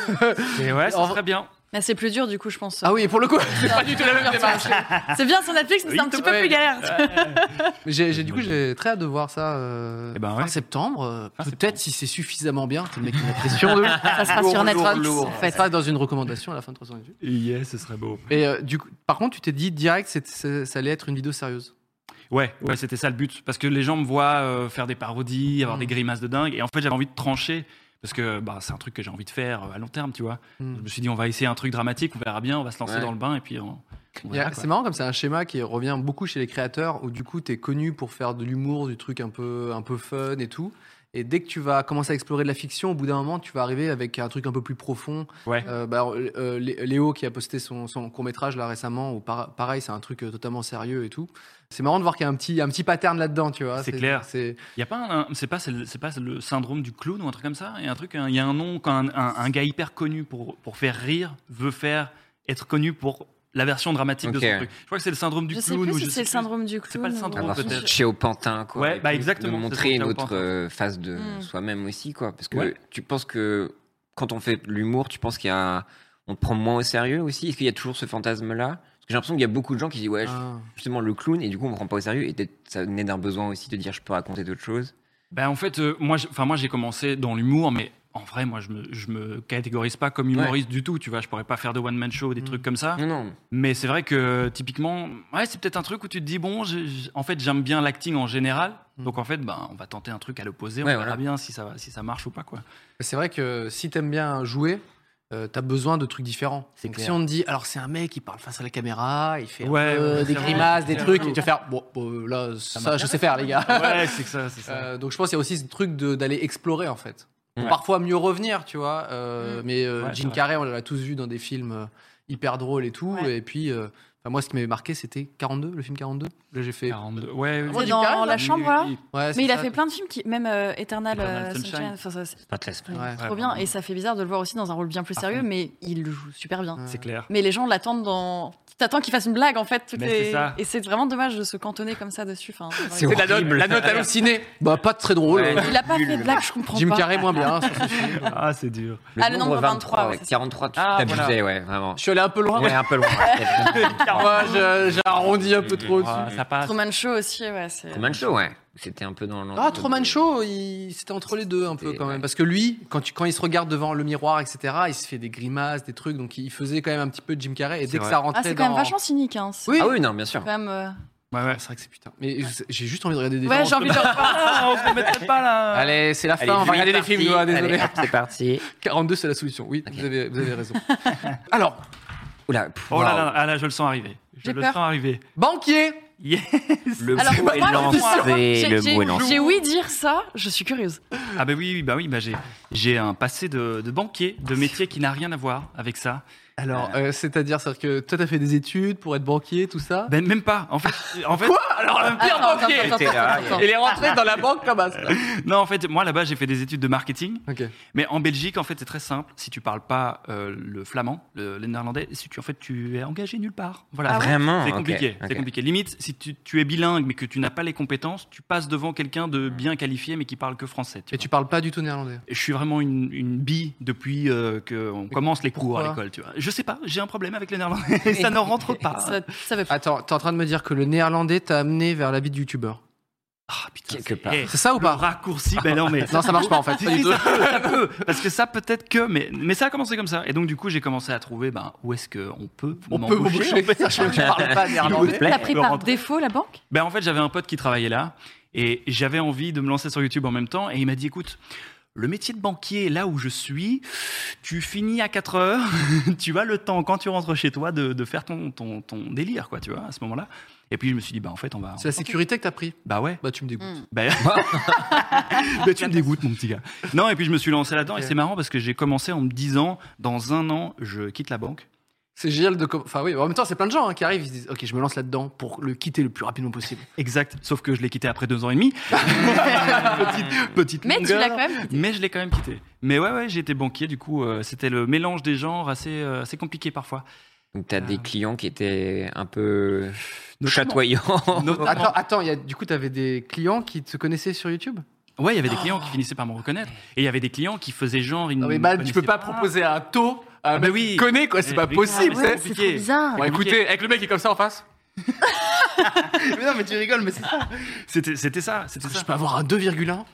Et ouais, ça En- serait bien. Mais c'est plus dur du coup, je pense. Ah oui, pour le coup, c'est pas du tout la même démarche. C'est bien sur Netflix, mais c'est un petit peu Ouais. plus galère. Mais j'ai, j'ai- du coup, j'ai très hâte de voir ça euh, Eh ben fin ouais. septembre. euh, Fin peut-être si c'est suffisamment bien. C'est le mec qui met la pression. De... Ça sera Lourd, sur lourd, Netflix. lourd. En fait. Ça dans une recommandation à la fin de trois cent vingt-huit. Yes, ce serait beau. Et euh, du coup, par contre, tu t'es dit direct, c'est, c'est- ça allait être une vidéo sérieuse. Ouais, ouais, c'était ça le but. Parce que les gens me voient euh, faire des parodies, avoir Mm. des grimaces de dingue. Et en fait, j'avais envie de trancher. Parce que bah, c'est un truc que j'ai envie de faire euh, à long terme, tu vois. Mm. Je me suis dit, on va essayer un truc dramatique, on verra bien, on va se lancer Ouais. dans le bain et puis on, on Il y a- verra, quoi. c'est marrant comme c'est un schéma qui revient beaucoup chez les créateurs où du coup tu es connu pour faire de l'humour, du truc un peu, un peu fun et tout. Et dès que tu vas commencer à explorer de la fiction, au bout d'un moment, tu vas arriver avec un truc un peu plus profond. Ouais. Euh, bah, euh, Lé- Léo qui a posté son, son court-métrage là récemment, où par- pareil, c'est un truc euh, totalement sérieux et tout. C'est marrant de voir qu'il y a un petit, un petit pattern là-dedans, tu vois. C'est clair. C'est... Il y a pas un, un- c'est pas c'est le- c'est pas le syndrome du clown ou un truc comme ça. Il y a un truc, un- il y a un nom quand un, un- un gars hyper connu pour pour faire rire veut faire être connu pour la version dramatique de Ok. son truc. Je crois que c'est le syndrome du Je sais clown. plus ou si je c'est sais le plus. syndrome du C'est pas le clown. syndrome, Avoir peut-être. son chez au pantin, quoi. Ouais, Et bah, puis exactement, de c'est montrer son une chez au autre pantin. euh, face de Mm. soi-même aussi, quoi. Parce que Ouais. tu penses que quand on fait de l'humour, tu penses qu'il y a, on te prend moins au sérieux aussi. Est-ce qu'il y a toujours ce fantasme-là? Parce que j'ai l'impression qu'il y a beaucoup de gens qui disent ouais, je- Ah. justement le clown, et du coup on me prend pas au sérieux. Et peut-être ça naît d'un besoin aussi de dire je peux raconter d'autres choses. Ben, en fait, euh, moi, j'ai- enfin, moi, j'ai commencé dans l'humour, mais en vrai, moi, je me, je me catégorise pas comme humoriste du tout, tu vois. Je pourrais pas faire de one-man show, des Mm. trucs comme ça. Non, non. Mais c'est vrai que, typiquement, ouais, c'est peut-être un truc où tu te dis, bon, j'ai- j'ai- en fait, j'aime bien l'acting en général. Mm. Donc, en fait, ben, on va tenter un truc à l'opposé, on Ouais, verra voilà. bien si ça, va- si ça marche ou pas, quoi. C'est vrai que si t'aimes bien jouer, euh, t'as besoin de trucs différents. C'est Donc clair. si on te dit, alors c'est un mec qui parle face à la caméra, il fait un Ouais, peu ouais, des c'est grimaces, vrai. des trucs, et tu vas faire, bon, bon, là, ça, m'intéresse. je sais faire, les gars. Ouais, c'est que ça, c'est ça. Euh, donc je pense qu'il y a aussi ce truc de- d'aller explorer en fait. Pour Ouais. parfois mieux revenir, tu vois. euh, Mm. Mais euh, Ouais, c'est Jim vrai. Carrey, on l'a tous vu dans des films euh, hyper drôles et tout. Ouais. Et puis, euh, enfin, moi, ce qui m'avait marqué, c'était quarante-deux, le film quarante-deux. Là, j'ai fait. quarante-deux. Ouais, C'est oui. dans Carrey, la là chambre, Oui, là. oui, Ouais, c'est Mais il a ça. fait plein de films, qui, même euh, Eternal, Eternal euh, Sunshine. Sunshine, enfin, ça, c'est Pas de l'esprit. Ouais. trop Ouais, bien. vraiment. Et ça fait bizarre de le voir aussi dans un rôle bien plus À sérieux, fond. mais il le joue super bien. C'est clair. Mais les gens l'attendent dans. T'attends qu'il fasse une blague en fait. toutes Mais les- c'est ça. Et c'est vraiment dommage de se cantonner comme ça dessus. Enfin, C'est C'est la note, horrible. la note hallucinée. Bah, pas très drôle. Ouais. il a pas fait de blague, je comprends Jim pas. Carrey, moins bien sur ce film. Ah, c'est dur. Ah, le nombre vingt-trois, ouais, c'est ça. quarante-trois, tu Ah, t'abusais, voilà. ouais, vraiment. Je suis allé un peu loin. Ouais, un peu loin. Moi, je- j'ai arrondi un peu trop dessus. Ah, ça passe. Truman Show aussi, ouais. c'est- Truman Show, ouais. C'était un peu dans l'entre- Ah, Truman Show, il... c'était entre les deux un peu C'était- quand même. ouais. Parce que lui, quand, tu... quand il se regarde devant le miroir, et cetera, il se fait des grimaces, des trucs. Donc il faisait quand même un petit peu de Jim Carrey. Et C'est dès que vrai. ça Ah, rentrait c'est quand dans. même vachement cynique. Hein. C'est Oui. Ah oui, non, bien sûr. quand même. euh, Ouais, ouais. C'est vrai que c'est putain. Mais j'ai juste envie de regarder des Ouais, films. j'ai envie de le revoir. Ah, on se le mettrait pas là. Allez, c'est la fin. Allez, on va Julie, regarder des parti. films, Noah, désolé. Allez, hop, c'est parti. quarante-deux, c'est la solution. Oui, vous, avez, vous avez raison. Alors, Oula, Oh là là, ah là, je le sens arriver. Je J'ai le peur. sens arriver. banquier. Yes. le Alors, mot moi, est moi, lancé, j'ai- le j'ai- mot est lancé. J'ai ouï dire ça, je suis curieuse. Ah bah oui, oui, bah oui, bah j'ai j'ai un passé de, de banquier, de métier qui n'a rien à voir avec ça. Alors, euh, c'est-à-dire, c'est-à-dire que toi, t'as fait des études pour être banquier, tout ça. Ben même pas. En fait, en fait. Quoi Alors, un pire Attends, banquier. attends, attends, attends, attends. Il est rentré dans la banque comme ça. Non, en fait, moi là-bas, j'ai fait des études de marketing. Ok. Mais en Belgique, en fait, c'est très simple. Si tu parles pas euh, le flamand, le, le néerlandais, si tu en fait, tu es engagé nulle part. Voilà. Ah ouais Vraiment C'est Ok, compliqué. ok. C'est compliqué. Limite, si tu, tu es bilingue mais que tu n'as pas les compétences, tu passes devant quelqu'un de bien qualifié mais qui parle que français. Tu Et vois. tu parles pas du tout néerlandais. Je suis vraiment une, une bille depuis euh, qu'on commence les cours à pourquoi l'école. Tu vois. Je sais pas. J'ai un problème avec le néerlandais. Ça ne rentre pas. Ça, ça veut pas. Attends, t'es en train de me dire que le néerlandais t'a amené vers la vie de youtubeur. Ah putain. Quelque c'est- part. eh, C'est ça ou le pas raccourci. Ben non mais Non, ça marche pas en fait. Si, Pas du si, tout. ça peut, ça peut. Parce que ça peut-être que, mais, mais ça a commencé comme ça. Et donc du coup, j'ai commencé à trouver ben, où est-ce qu'on peut On peut m'embaucher, m'embaucher, en fait. sachant que tu parles pas néerlandais. T'as pris peut par rentrer. défaut la banque Ben en fait, j'avais un pote qui travaillait là et j'avais envie de me lancer sur YouTube en même temps et il m'a dit écoute, le métier de banquier là où je suis, tu finis à quatre heures, tu as le temps quand tu rentres chez toi de, de faire ton, ton, ton délire quoi, tu vois, à ce moment-là. Et puis je me suis dit bah en fait, on va C'est la sécurité que t'as pris. Bah ouais. Bah, tu me dégoûtes. Mm. Bah, bah, tu me dégoûtes mon petit gars. Non et puis je me suis lancé là-dedans et Ok. c'est marrant parce que j'ai commencé en me disant dans un an je quitte la banque. C'est génial de. com- Enfin, oui, en même temps, c'est plein de gens hein, qui arrivent, ils se disent ok, je me lance là-dedans pour le quitter le plus rapidement possible. Exact. Sauf que je l'ai quitté après deux ans et demi. petite, petite Mais tu longueur. l'as quand même quitté. Mais je l'ai quand même quitté. Mais ouais, ouais, j'ai été banquier. Du coup, euh, c'était le mélange des genres assez, euh, assez compliqué parfois. Donc, t'as des clients qui étaient un peu Notamment. chatoyants. Notamment- Attends, attends, il y a, du coup, t'avais des clients qui te connaissaient sur YouTube. Ouais, il y avait des clients qui finissaient par me reconnaître. Et il y avait des clients qui faisaient genre. Ils Non, mais ne bah, me tu peux pas connaissaient proposer un taux à un Ah, bah mec oui. qui connaît, quoi, c'est Mais- pas mais possible. non, c'est- mais c'est trop bizarre. Bon, écoutez, avec le mec qui est comme ça en face, mais non, mais tu rigoles, mais c'est ça. C'était, c'était ça. C'était ça. je peux avoir un deux virgule un.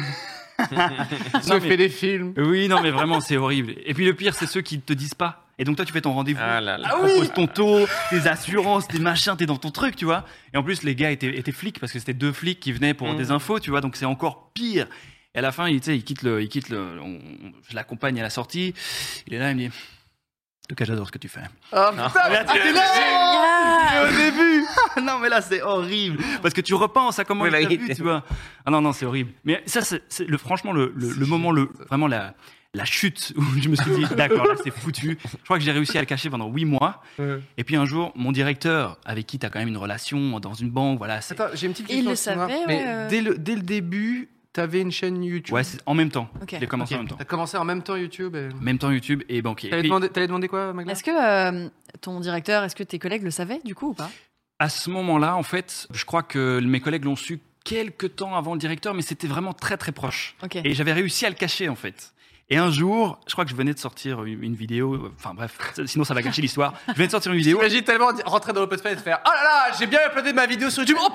Non, Je mais- fais des films. Oui, non, mais vraiment, c'est horrible. Et puis le pire, c'est ceux qui te disent pas. Et donc toi, tu fais ton rendez-vous. Ah là là. Tu proposes ton taux, tes assurances, tes machins, t'es dans ton truc, tu vois. Et en plus, les gars étaient, étaient flics parce que c'était deux flics qui venaient pour Mm. des infos, tu vois. Donc c'est encore pire. Et à la fin, il, tu sais, il quitte le, il quitte le. on- on- je l'accompagne à la sortie. Il est là, il me dit. En tout cas, j'adore ce que tu fais. Oh putain, Là, tu- Génial. au début. Non, mais là, c'est horrible. Parce que tu repenses à comment Oui, il bah, t'a il vu, était- tu vois. Ah non, non, c'est horrible. Mais ça, c'est, c'est le, franchement, le, le, le moment, le, vraiment la, la chute où je me suis dit, d'accord, là, c'est foutu. Je crois que j'ai réussi à le cacher pendant huit mois. Ouais. Et puis un jour, mon directeur, avec qui tu as quand même une relation dans une banque, voilà. C'est, Attends, j'ai une petite Il question. le excuse-moi. savait, Mais ouais, euh. dès, le, dès le début, t'avais une chaîne YouTube. ouais, c'est en même temps. Ok. J'ai commencé Ok. en même temps. T'as commencé en même temps YouTube. Et... Même temps YouTube et banquier. Et T'allais puis, demander, t'allais demander quoi, Magla? Est-ce que euh, ton directeur, est-ce que tes collègues le savaient du coup ou pas à ce moment-là, en fait, je crois que mes collègues l'ont su quelques temps avant le directeur, mais c'était vraiment très très proche. Ok. Et j'avais réussi à le cacher en fait. Et un jour, je crois que je venais de sortir une une vidéo, euh, enfin bref, sinon ça va gâcher l'histoire. Je venais de sortir une vidéo. J'imagine tellement di- rentrer dans l'open space et faire oh là là, j'ai bien uploadé ma vidéo sur YouTube. Oh,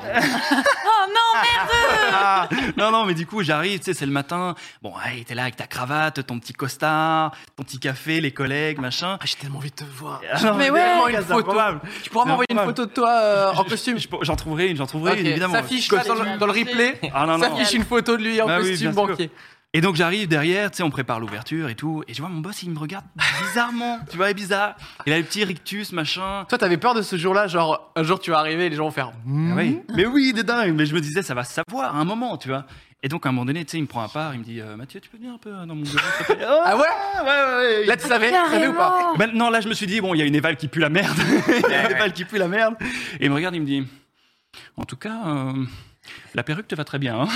Oh non, merde. Ah, non, non, mais du coup, j'arrive, tu sais, c'est le matin. Bon, ouais, t'es là avec ta cravate, ton petit costard, ton petit café, les collègues, machin. Ah, j'ai tellement envie de te voir. Ah, non, Mais ouais. vraiment, Une c'est photo. improbable. Tu pourras C'est m'envoyer une improbable. photo de toi euh, en costume. Je- J'en trouverai une, j'en trouverai Ok, une, évidemment. s'affiche là dans le, dans le replay. Ah, non, non. S'affiche une photo de lui en Ah oui, costume bien sûr. banquier. Et donc j'arrive derrière, tu sais, on prépare l'ouverture et tout, et je vois mon boss, il me regarde bizarrement, tu vois, bizarre. Il a le petit rictus, machin. Toi, t'avais peur de ce jour-là, genre un jour tu vas arriver et les gens vont faire. Hmm. Ah oui. Mais oui, de dingue. Mais je me disais, ça va se savoir à un moment, tu vois. Et donc à un moment donné, tu sais, il me prend à part, il me dit, euh, Mathieu, tu peux venir un peu dans mon bureau, s'il te plaît Oh, Ah ouais ouais, ouais, ouais. Là, tu savais, tu savais ou pas? Carrément. Ben, non, là, je me suis dit, bon, il y a une éval qui pue la merde. Il y a une éval qui pue la merde. Et il me regarde, il me dit, en tout cas, euh, la perruque te va très bien. Hein.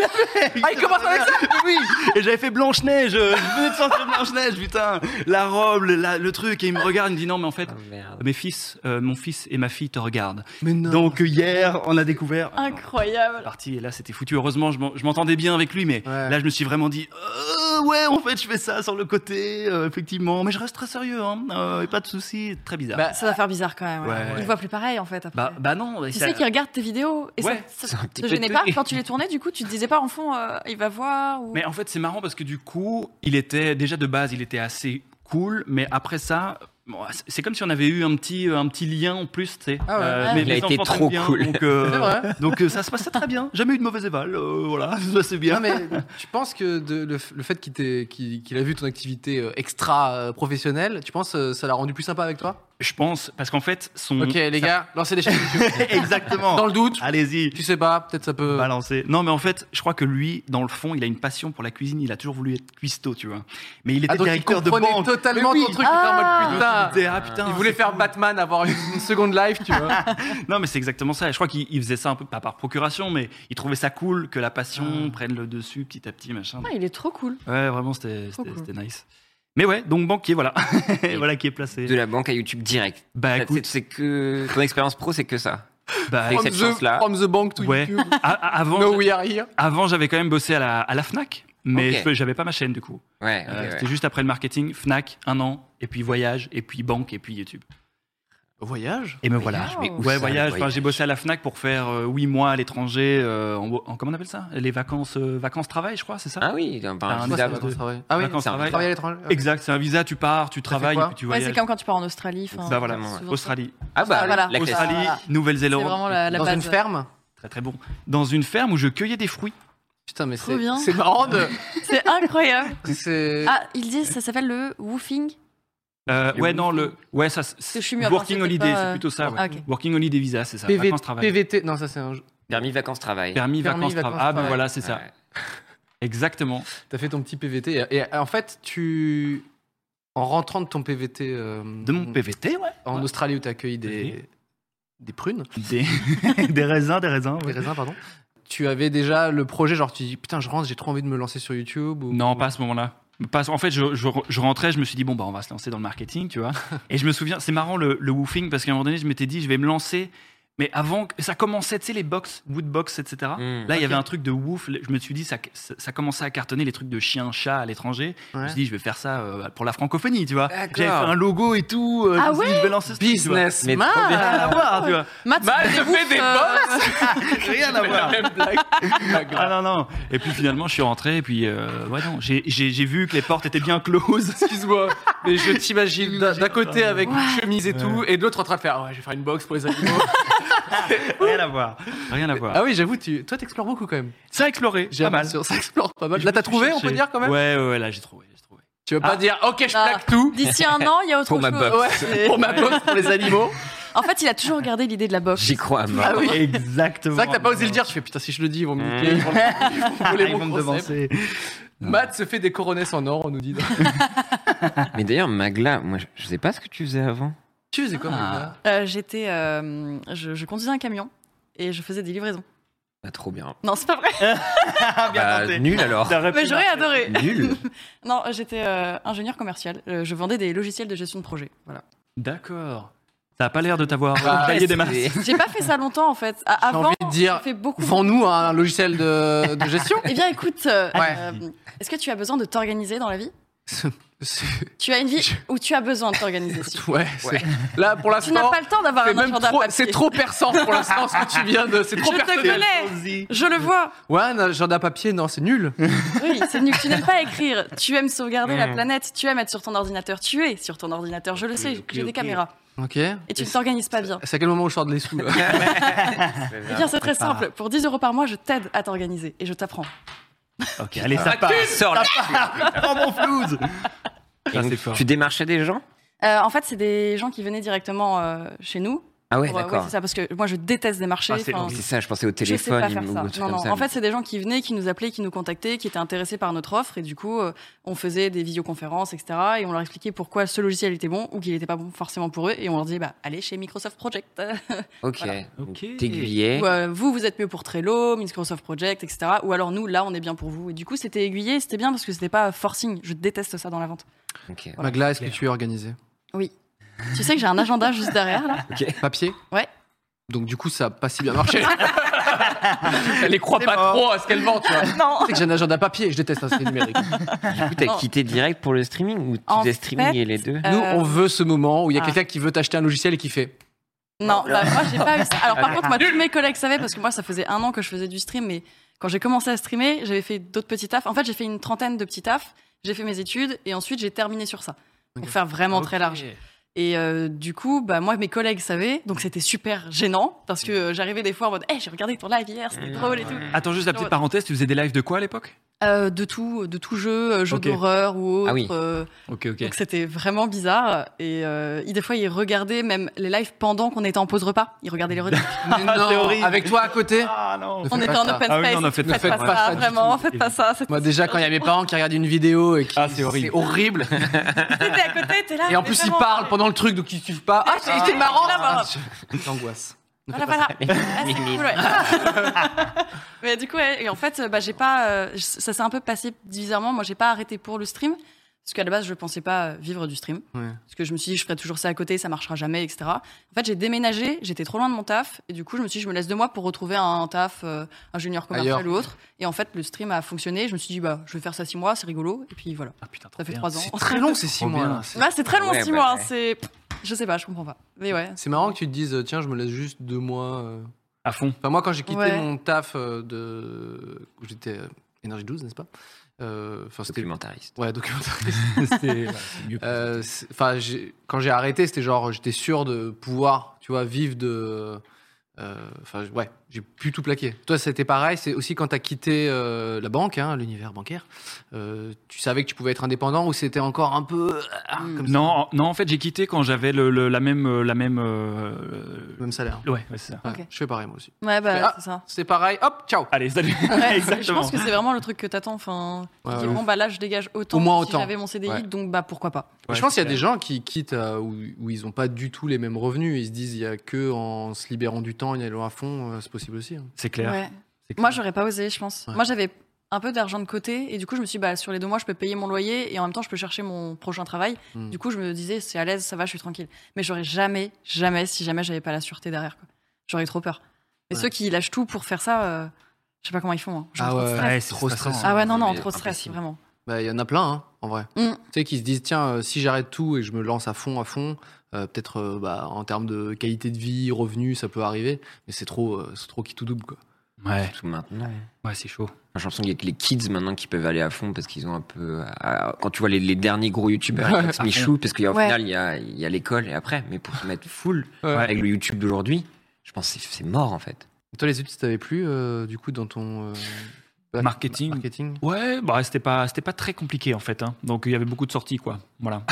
Ah, il commence avec ça. Oui. Et j'avais fait Blanche-Neige. Je venais de sortir Blanche-Neige, putain. La robe, le, la- le truc. Et il me regarde, il me dit, non, mais en fait, Oh, merde. mes fils, euh, mon fils et ma fille te regardent. Mais non. Donc hier, on a découvert. Incroyable. Parti et là c'était foutu. Heureusement je m'en- je m'entendais bien avec lui, mais Ouais. là je me suis vraiment dit euh, ouais en fait je fais ça sur le côté euh, effectivement, mais je reste très sérieux, hein, euh, et pas de soucis, très bizarre. Bah, Ça va faire bizarre quand même. Ouais. Ouais. Il te voit plus pareil en fait après. bah, bah non. et tu ça- sais qu'il regarde tes vidéos et Ouais, ça, c'est ça un petit te peu gênait de pas truc. quand tu les tournais du coup tu te disais pas en fond euh, il va voir ou... Mais en fait c'est marrant parce que du coup il était déjà de base il était assez cool, mais après ça bon, c'est comme si on avait eu un petit, un petit lien en plus, tu sais. Ah ouais. Euh, Ah, mais il a les été enfants trop t'aiment bien, cool. Donc, euh, C'est vrai. donc euh, ça se passait très bien. Jamais eu de mauvaise éval. euh, voilà, ça c'est bien. Non, mais tu penses que de- le, le fait qu'il, t'ait- qu'il- qu'il a vu ton activité euh, extra euh, professionnelle, tu penses que ça l'a rendu plus sympa avec toi? Je pense, parce qu'en fait, son. Ok, les ça- gars, lancez des chaînes YouTube. Exactement. Dans le doute, Allez-y. tu sais pas, peut-être ça peut. Balancer. Non, mais en fait, je crois que lui, dans le fond, il a une passion pour la cuisine. Il a toujours voulu être cuistot, tu vois. Mais il était Ah, donc il directeur de comprenait banque. totalement Mais oui. ton truc. il était en mode, Ah. putain, Il disait, ah, putain, il voulait c'est faire cool. Batman, avoir une, une seconde life, tu vois. Non, mais c'est exactement ça. Et je crois qu'il il faisait ça un peu, pas par procuration, mais il trouvait ça cool que la passion Ah. prenne le dessus petit à petit, machin. Ah, il est trop cool. Ouais, vraiment, c'était Trop c'était- cool. c'était nice. Mais ouais, donc banquier, voilà. Voilà qui est placé. De la banque à YouTube direct. Bah C'est- écoute, c'est que ton expérience pro, c'est que ça. bah, Avec From cette the, chance-là. from the bank to ouais. YouTube. A- a- avant, No, we are here. avant j'avais quand même bossé à la, à la Fnac, mais Ok. je- j'avais pas ma chaîne du coup. Ouais. Euh, ok, ouais. C'était juste après le marketing, Fnac, un an, et puis voyage, et puis banque, et puis YouTube. Voyage. Et me voilà. Mais où Ouais, ça, voyage. le Enfin, j'ai bossé à la Fnac pour faire euh, huit mois à l'étranger. euh, en, en- comment on appelle ça? Les vacances, euh, vacances travail, je crois, c'est ça? Ah oui, un, T'as un un visa visa. de- Vacances travail. Ah oui, Vacances c'est un travail. travailler à l'étranger. Exact, c'est un visa, tu pars, tu travailles, quoi et puis tu Ouais, voyages. c'est comme quand tu pars en Australie. enfin, Bah voilà, souvent ça. Australie. Ah bah, Voilà. la classique. Australie, Voilà. C'est Nouvelle-Zélande. vraiment la, la Dans base. une ferme. Très très bon. Dans une ferme où je cueillais des fruits. Putain, mais Trop c'est, bien. c'est marrant de. C'est incroyable. C'est. Ah, ils disent ça s'appelle le woofing. Euh, Le ouais, non, woofing. le. Ouais, ça. que je C'est suis mieux à Working penser, Holiday, peut-être pas, c'est plutôt ça. Ouais. Ah, ok. Working Holiday Visa, c'est ça. P V T, Vacances travail. P V T. Non, ça c'est un. Permis vacances travail. Permis, Permis, vacances, vacances, travail. Ah, ben travail. voilà, c'est ça. Ouais. Exactement. T'as fait ton petit P V T. Et, et en fait, tu. En rentrant de ton P V T. euh, De mon P V T, ouais. En Ouais. Australie où t'as accueilli des. Oui. Des prunes. Des... des raisins, des raisins. Des ouais. raisins, pardon. Tu avais déjà le projet, genre tu dis putain, je rentre, j'ai trop envie de me lancer sur YouTube ou... Non, pas à ce moment-là. Pas- En fait, je, je, je rentrais, je me suis dit, bon, bah, on va se lancer dans le marketing, tu vois. Et je me souviens, c'est marrant le, le woofing, parce qu'à un moment donné, je m'étais dit, je vais me lancer. Mais avant, que- ça commençait, tu sais, les box, woodbox, et cetera. Mm. Là, il y avait Ok. un truc de woof. Je me suis dit, ça, ça, ça commençait à cartonner les trucs de chien, chat à l'étranger. Je me Ouais. suis dit, je vais faire ça euh, pour la francophonie, tu vois. D'accord. J'avais fait un logo et tout. euh, Ah je me suis dit, ouais je vais lancer ce truc, tu vois. Business Mais man. trop bien. Rien à voir, tu vois. Matt, Matt tu fait bouffes, des euh, Rien à voir. Même blague. Ah non, non. Et puis finalement, je suis rentré, et puis, euh, ouais, non, j'ai j'ai- j'ai vu que les portes étaient bien closes. Excuse-moi, mais je t'imagine d'un d'un côté avec une chemise et tout, et de l'autre en train de faire ah ouais, je vais faire une box pour les animaux. Rien à voir. Rien à voir. Ah oui, j'avoue, tu... toi t'explores beaucoup quand même. Ça a exploré, J'ai pas mal. l'impression, ça explore pas mal. Je Là me t'as suis trouvé, on cherché. peut dire quand même. Ouais, ouais, ouais, là j'ai trouvé, j'ai trouvé. Tu veux pas Ah. dire ok, je Ah. plaque tout D'ici un an, il y a autre Pour chose. ma box. ouais, C'est- pour ma box pour les animaux. En fait, il a toujours gardé l'idée de la box. J'y crois à mort. Ah oui. Exactement. C'est vrai que t'as pas osé le dire. Tu fais putain si je le dis ils vont me niquer, ils vont, ils vont voler Ils mon vont me concept. devancer. Matt se fait des coronesses en or, on nous dit. Mais d'ailleurs, Magla, moi, je- je sais pas ce que tu faisais avant. Tu faisais quoi Ah. Magla Euh, J'étais, euh, je, je conduisais un camion et je faisais des livraisons. Pas trop bien. Non, c'est pas vrai. Ah, bien Bah, tenté. nul alors. Ça aurait pu Mais j'aurais marcher. adoré. Nul. Non, j'étais euh, ingénieur commercial. Euh, je vendais des logiciels de gestion de projet. Voilà. D'accord. Ça a pas l'air de t'avoir Bah, euh, taillé des masses. c'est- J'ai pas fait ça longtemps en fait. A- J'ai Avant, envie de dire, j'ai fait beaucoup. vends-nous un logiciel de, de gestion. Eh bien, écoute, euh, Ouais. euh, est-ce que tu as besoin de t'organiser dans la vie? C'est- Tu as une vie où tu as besoin de t'organiser. si. Ouais, c'est- là pour Tu l'instant, n'as pas le temps d'avoir c'est un même agenda trop, papier. c'est trop perçant pour l'instant ce que tu viens de, c'est trop Je te personnel. connais. Je le vois. Ouais, un agenda papier, non, c'est nul. Oui, c'est nul. Tu n'aimes pas écrire. Tu aimes sauvegarder la Mm. planète. Tu aimes être sur ton ordinateur. Tu es sur ton ordinateur. Je le sais. ok, J'ai des ok. caméras. Ok. Et tu ne t'organises pas bien. C'est à quel moment où je sors de les sous là Eh bien, c'est très simple. Pour dix euros par mois, je t'aide à t'organiser et je t'apprends. Ok, allez, ça part. Sors là. Prends mon flouze. Et Ça, donc, c'est fort. tu démarchais des gens Euh, en fait, c'est des gens qui venaient directement euh, chez nous. Ah ouais, Pour, euh, d'accord. c'est ça, parce que moi, je déteste des marchés. Ah, c'est Enfin, horrible. C'est ça, je pensais au je sais téléphone pas faire ou ça. un truc Non, comme non. ça. En fait, c'est des gens qui venaient, qui nous appelaient, qui nous contactaient, qui étaient intéressés par notre offre. Et du coup, euh, on faisait des visioconférences, et cetera. Et on leur expliquait pourquoi ce logiciel était bon ou qu'il n'était pas bon forcément pour eux. Et on leur disait, bah, allez chez Microsoft Project. Ok. Voilà. Donc, Ok. t'aiguillais. Ou, euh, vous, vous êtes mieux pour Trello, Microsoft Project, et cetera. Ou alors nous, là, on est bien pour vous. Et du coup, c'était aiguillé, c'était bien parce que c'était pas forcing. Je déteste ça dans la vente. Ok. Magla, est-ce que tu es organisé? Tu sais que j'ai un agenda juste derrière, là. Papier? Ouais. Donc du coup, ça a pas si bien marché. Elle y croit C'est pas mort. trop à ce qu'elle vend, tu vois. Non. C'est que j'ai un agenda papier, je déteste l'inscrit numérique. Du coup, t'as Non. quitté direct pour le streaming ou tu En faisais streaming fait, et les deux Euh, Nous, on veut ce moment où il y a ah. quelqu'un qui veut t'acheter un logiciel et qui fait. Non, bah, moi j'ai pas eu ça. Alors par contre, moi tous mes collègues savaient parce que moi ça faisait un an que je faisais du stream, mais quand j'ai commencé à streamer, j'avais fait d'autres petits tafs. En fait, j'ai fait une trentaine de petits tafs. J'ai fait mes études et ensuite j'ai terminé sur ça pour faire vraiment très large. Et euh, du coup, bah, moi, mes collègues savaient, donc c'était super gênant, parce que euh, j'arrivais des fois en mode hey, « j'ai regardé ton live hier, c'était drôle et tout ». Attends, juste la petite parenthèse, tu faisais des lives de quoi à l'époque ? Euh, de tout, de tout jeu, euh, jeu Okay. d'horreur ou autre. Ah oui. euh, Ok, ok. Donc c'était vraiment bizarre. Et euh, il- des fois, ils regardaient même les lives pendant qu'on était en pause repas. Ils regardaient les rediffs. Mais non, C'est horrible. avec toi à côté. Ah non. Ne On faites était pas en ça. open Ah oui, space. non, ne faites faites pas pas ça ça, du vraiment, tout. faites pas ça. c'était Moi déjà quand il y a mes parents qui regardent une vidéo et qui Ah, c'est horrible. c'est horrible. T'étais à côté, t'es là. Et en mais plus ils vraiment, parlent ouais. pendant le truc donc ils suivent pas. Ah c'est c'est marrant. là, voilà. Ah, L'angoisse. Ne Voilà, faites pas voilà. Ah, c'est cool, ouais. Mais du coup, ouais, et en fait, bah, j'ai pas, euh, ça s'est un peu passé bizarrement. Moi, j'ai pas arrêté pour le stream. Parce qu'à la base, je pensais pas vivre du stream. Ouais. Parce que je me suis dit, je ferai toujours ça à côté, ça marchera jamais, et cetera. En fait, j'ai déménagé, j'étais trop loin de mon taf. Et du coup, je me suis dit, je me laisse deux mois pour retrouver un taf, euh, un junior commercial Ailleurs. ou autre. Et en fait, le stream a fonctionné. Je me suis dit, bah, je vais faire ça six mois, c'est rigolo. Et puis voilà. Ah putain, trop Ça fait bien. trois ans. C'est très long ces six Trop mois. bien. là. C'est- Ouais, c'est très long, Ouais, six bah, mois. ouais. C'est, je sais pas, je comprends pas. Mais ouais. C'est marrant que tu te dises tiens je me laisse juste deux mois. euh. À fond. Enfin moi quand j'ai quitté Ouais. mon taf euh, de où j'étais euh, Énergie douze n'est-ce pas. Euh, Enfin c'était Documentariste. ouais documentariste. C'était ouais, c'est mieux. Euh, c'est- Enfin, j'ai- quand j'ai arrêté, c'était genre, j'étais sûr de pouvoir, tu vois, vivre de. euh, Enfin, ouais, j'ai pu tout plaquer. Toi, c'était pareil. C'est aussi quand t'as quitté euh, la banque, hein, l'univers bancaire. euh, tu savais que tu pouvais être indépendant ou c'était encore un peu ah, Mm. comme ça, Non, non, en fait, j'ai quitté quand j'avais le, le- la même, euh, la même. euh, le même salaire. Ouais, ouais, c'est ça. Ouais, Ok. Je fais pareil moi aussi. Ouais, bah, Ah. c'est ça. C'est pareil. Hop, ciao. Allez, salut. Ouais, Exactement. je pense que c'est vraiment le truc que t'attends. Enfin, Ouais, tu dis, ouais. bon, bah là, je dégage autant Au moins que si autant. j'avais mon C D I, Ouais. donc bah pourquoi pas. Ouais, je pense qu'il y a c'est des gens qui quittent euh, où, où ils n'ont pas du tout les mêmes revenus. Ils se disent, il y a que en se libérant du temps, y allant à fond, euh, c'est possible aussi. hein. C'est clair. Ouais. C'est Moi, clair. j'aurais pas osé, je pense. Ouais. Moi, j'avais un peu d'argent de côté et du coup, je me suis dit, bah, sur les deux mois, je peux payer mon loyer et en même temps, je peux chercher mon prochain travail. Mm. Du coup, je me disais, c'est à l'aise, ça va, je suis tranquille. Mais j'aurais jamais, jamais, si jamais j'avais pas la sûreté derrière, quoi. J'aurais trop peur. Et Ouais. ceux qui lâchent tout pour faire ça, euh, je sais pas comment ils font. Hein. Genre Ah trop de ouais, stress. Ouais, c'est trop stressant. stressant. Ah ouais, non, non, Mais trop de stress, impossible. vraiment. Bah, il y en a plein, hein, en vrai. Mm. Tu sais, qui se disent, tiens, euh, si j'arrête tout et je me lance à fond, à fond, euh, peut-être euh, bah, en termes de qualité de vie, revenus, ça peut arriver, mais c'est trop, euh, c'est trop qui tout double, quoi. Ouais, Tout maintenant. ouais, c'est chaud. J'ai l'impression qu'il y a que les kids maintenant qui peuvent aller à fond parce qu'ils ont un peu. à- Quand tu vois les, les derniers gros youtubeurs, Max Michou, parce qu'au Ouais. final, il y a, il y a l'école et après, mais pour se mettre full Ouais. avec le YouTube d'aujourd'hui, je pense que c'est- c'est mort en fait. Et toi, les études, ça t'avait plu, euh, du coup, dans ton. euh, bac- Marketing. Marketing. Ouais, bah c'était pas, c'était pas très compliqué en fait. Hein. Donc il y avait beaucoup de sorties, quoi. Voilà.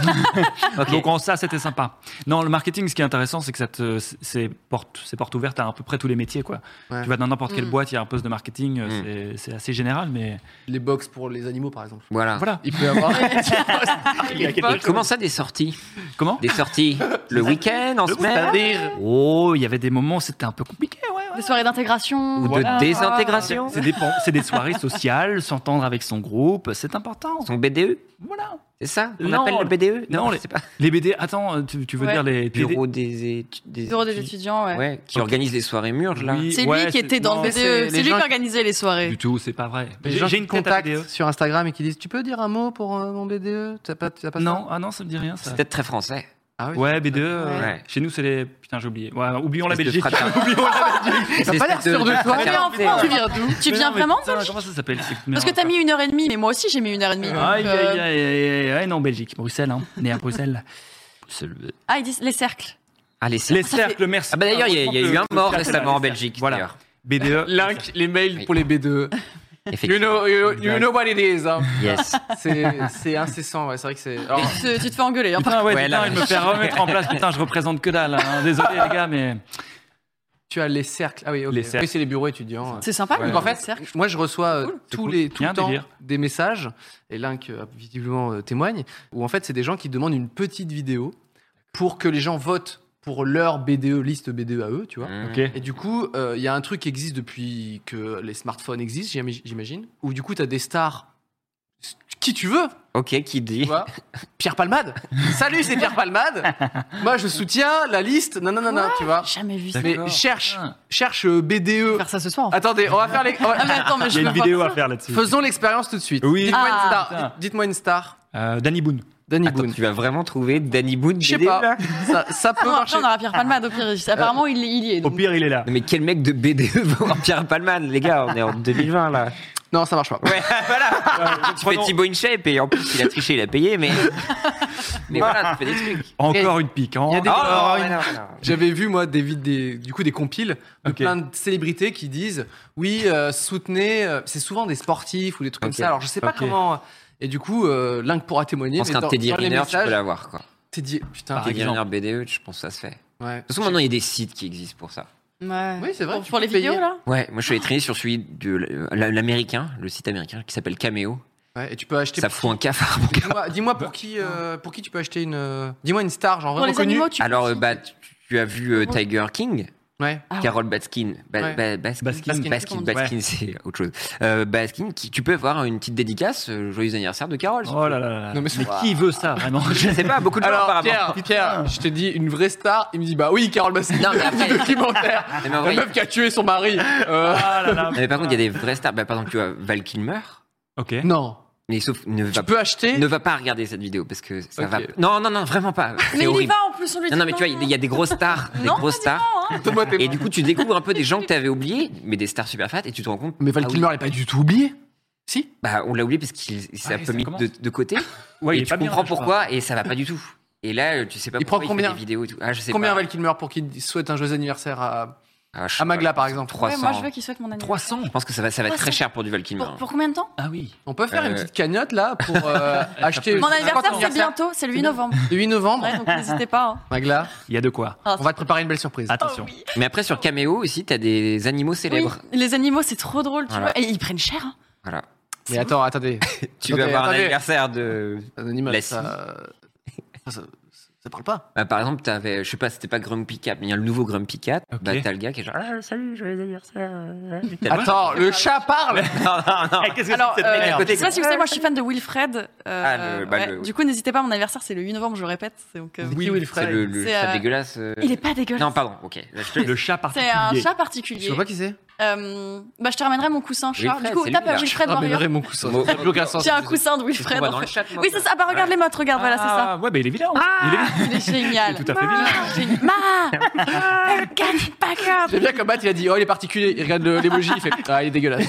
Ok. Donc en ça, c'était sympa. Non, le marketing, ce qui est intéressant, c'est que ça te, c'est porte, c'est porte ouverte à à peu près tous les métiers, quoi. Ouais. Tu vas dans n'importe quelle Mm. boîte, il y a un poste de marketing. Mm. c'est- C'est assez général, mais Les box pour les animaux, par exemple. Voilà. voilà. Il peut y avoir. Il y a quelque Et comment ça, des sorties Comment Des sorties le week-end, en semaine Oh, il y avait des moments où c'était un peu compliqué, ouais. ouais. Des soirées d'intégration. Ou de Voilà. désintégration C'est des, c'est des soirées sociales, s'entendre avec son groupe, c'est important. Son B D E Voilà. C'est ça qu'on Non, appelle le B D E non, je les- sais pas. Les B D, attends, tu, tu veux Ouais. dire les P D Bureau des, étu- des Bureau des études. étudiants, ouais. Ouais, qui organise les soirées murges là. Oui, C'est ouais, lui qui c'est- était dans non, le B D c'est E. les C'est lui gens qui qui- organisait les soirées. Du tout, c'est pas vrai. Les J'ai gens j'ai qui une te tête à B D E. contactent sur Instagram et qui disent, tu peux dire un mot pour euh, mon B D E T'as pas, t'as pas Non, ça ah non, ça me dit rien. Ça. C'est peut-être très français. Ah oui. Ouais, B D E. euh, Ouais. Chez nous, c'est les. Putain, j'ai oublié. Ouais, oublions la Espèce de Belgique. frater- oublions la Belgique. T'as pas l'air sûr de toi. Mais en France, tu viens d'où Tu Mais viens non, mais vraiment de putain, Belgique Comment ça s'appelle c'est- Parce que t'as mis une heure et demie, mais moi aussi j'ai mis une heure et demie. donc, Aïe, euh, aïe, aïe, aïe, aïe, non, Belgique, Bruxelles, hein. Né à Bruxelles. C'est le- Ah, ils disent les cercles. Ah, les Les cercles. cercles, merci. Ah bah d'ailleurs, il y a, il y a eu un mort Le- récemment en les Belgique. cercles. Voilà. d'ailleurs. B D E. Link, les mails pour les B D E. You Effectivement. know, you, you know what it is. Hein. Yes. C'est, c'est incessant, ouais. C'est vrai que c'est. Alors, Tu te, tu te fais engueuler. Hein, par- Putain, ouais, Ouais, putain, là, il me fait remettre en place. Putain, je représente que dalle. Hein. Désolé, les gars, mais. tu as les cercles. Ah oui, ok. Les cercles. Oui, c'est les bureaux étudiants. C'est sympa. Ouais. le Donc en fait, cercle. moi je reçois euh, C'est tous cool. les Il tout y a le un temps délire. des messages et Link euh, visiblement euh, témoigne où en fait c'est des gens qui demandent une petite vidéo pour que les gens votent pour leur B D E liste B D E à eux, tu vois. Mmh. Ok. Et du coup, euh, il y a un truc qui existe depuis que les smartphones existent, j'im- j'imagine, où du coup tu as des stars qui tu veux, Ok, qui dit tu vois. Pierre Palmade. Salut, c'est Pierre Palmade. Moi je soutiens la liste. Non non non non, tu vois. Jamais vu ça. Mais D'accord. cherche Ah. cherche euh, B D Je vais E. faire ça ce soir. en fait. Attendez, on va faire les on va- Ah mais attends, mais Il je y a veux une voir vidéo ça. à faire là-dessus. Faisons l'expérience tout de suite. Oui. Dites-moi une Ah. star. Putain. Dites- Dites-moi une star. Euh, Danny Boone. Danny Attends, Boone. tu vas vraiment trouver Danny Boone Je sais B D E, pas. là Ça, ça peut Non, après marcher. on aura Pierre Palmade au pire. Apparemment il, il y est. Au donc. pire, il est là. Non, mais quel mec de B D E va voir Pierre Palman, les gars, on est en deux mille vingt là. Non, ça marche pas. Ouais, voilà. Tu fais Prenons- Thibaut InShape et en plus il a triché, il a payé, mais Mais voilà, tu fais des trucs. Encore une piquante. Il y a des- Oh, Oh, ouais, une- non, non. J'avais vu moi des, vid- des du coup des compiles de Ok. plein de célébrités qui disent oui euh, soutenez euh, c'est souvent des sportifs ou des trucs Ok. comme ça alors je sais pas Ok. comment et du coup euh, Link pourra témoigner Je pense mais qu'un dans, Teddy dans les Riner, tu messages peux l'avoir, quoi. Teddy putain Par Teddy exemple. Riner B D E, je pense que ça se fait. De ouais. toute façon, maintenant, il y a des sites qui existent pour ça. Ouais. Oui, c'est vrai, Pour, tu pour peux les vidéos, payer. là Ouais, moi, je suis allé traîner sur celui de l'américain, le site américain, qui s'appelle Cameo. Ouais, et tu peux acheter Ça pour fout un cafard, mon gars. dis-moi, dis-moi pour qui euh, pour qui tu peux acheter une euh, dis-moi une star genre Pour vraiment les connue animaux, tu Alors, peux euh, bah, tu, tu as vu euh, Tiger King, ouais Ah ouais. Carole Baskin. Ba- Ouais. ba- Baskin, Baskin. Baskin, Baskin, Comment on dit Baskin, c'est autre chose. Euh, Baskin, qui, tu peux avoir une petite dédicace, euh, joyeux anniversaire de Carole. si Oh tu là veux. là là. Non, mais mais c'est- qui veut ça, vraiment? Je sais pas, beaucoup de gens alors apparemment. Pierre Pierre je te dis une vraie star il me dit bah oui Carole Baskin Non, mais après- du documentaire Mais en la vrai, meuf qui a tué son mari euh, Ah là là. mais par contre, il y a des vraies stars. Bah, par exemple, tu as Val Kilmer. Ok. non Mais sauf, ne va, tu peux acheter ne va pas regarder cette vidéo parce que ça Ok. va. Non, non, non, vraiment pas. C'est Mais il y horrible. va en plus, on lui dit Non, non, mais tu vois, il y a des grosses stars, des Non, grosses stars. donne-moi tes Et du coup, tu découvres un peu des gens que tu avais oubliés, mais des stars super fat, et tu te rends compte. mais Val ah oui, Kilmer elle est pas du tout oublié si bah, on l'a oublié parce qu'il il s'est Ah, un peu ça mis commence. de, de côté. Ouais, il et est tu pas bien, comprends je crois. pourquoi, et ça va pas du tout. Et là, tu sais pas Il pourquoi prend il fait combien des vidéos et tout. Ah, je sais combien pas. Val Kilmer pour qu'il souhaite un joyeux anniversaire à Ah, je sais à Magla, pas, par exemple. trois Ouais, cents. moi, je veux qu'il souhaite mon anniversaire. trois cents. Je pense que ça va, ça va être trois très cents. cher pour du Val Kilmer. Pour, pour combien de temps Ah oui. On peut faire Euh, une petite cagnotte là pour euh, acheter Mon cinquante anniversaire, c'est anniversaire. bientôt, c'est le huit novembre. Le huit novembre. Ouais, donc n'hésitez pas. hein. Magla, Il y a de quoi. Ah, on va te préparer une belle surprise. Attention. Mais après, sur Cameo aussi, t'as des animaux oui, célèbres. les animaux, c'est trop drôle, tu Voilà. vois. Et ils prennent cher. hein. Voilà. Mais attends, attendez. Tu vas Attendez, avoir un attendez. anniversaire de. Un animal, La ça, ça, ça, ça parle pas. Bah, par exemple, t'avais, je sais pas, c'était pas Grumpy Cat, mais il y a le nouveau Grumpy Cat. Ok. Bah, t'as le gars qui est genre, ah, salut, joyeux anniversaire. T'as le- Attends, le chat parle. non, non, non. Eh, qu'est-ce que Alors, c'est que cette euh, merde je sais pas si vous savez, moi je suis fan de Wilfred. euh, Ah, le- bah, ouais. le- Du coup, n'hésitez pas, mon anniversaire c'est le huit novembre, je le répète. Donc, euh, Oui, C'est Wilfred. le, le C'est, chat euh, dégueulasse. euh. il est pas dégueulasse. Non, pardon, ok. Là, je te laisse. Le chat C'est particulier. un chat Je particulier. sais pas qui c'est. Euh, bah, je te ramènerai mon coussin chat. Wilfred, du coup, c'est tape lui, là. Wilfred Ah, mais Warrior. vraiment mon coussin. Mo- Ça n'a plus aucun sens. J'ai un coussin de Tu Wilfred. trouves en dans le fait. chat, moi. Oui, c'est ça. Bah, regarde les mottes, regarde, voilà, c'est ça. Ah, ouais, bah il est vilain. il est vilain. Il est génial. Il est tout à fait vilain. Ah, génial. Ma Regarde, Packard. J'aime bien comme Matt, il a dit oh il est particulier, il regarde le- l'emoji, il fait ah il est dégueulasse.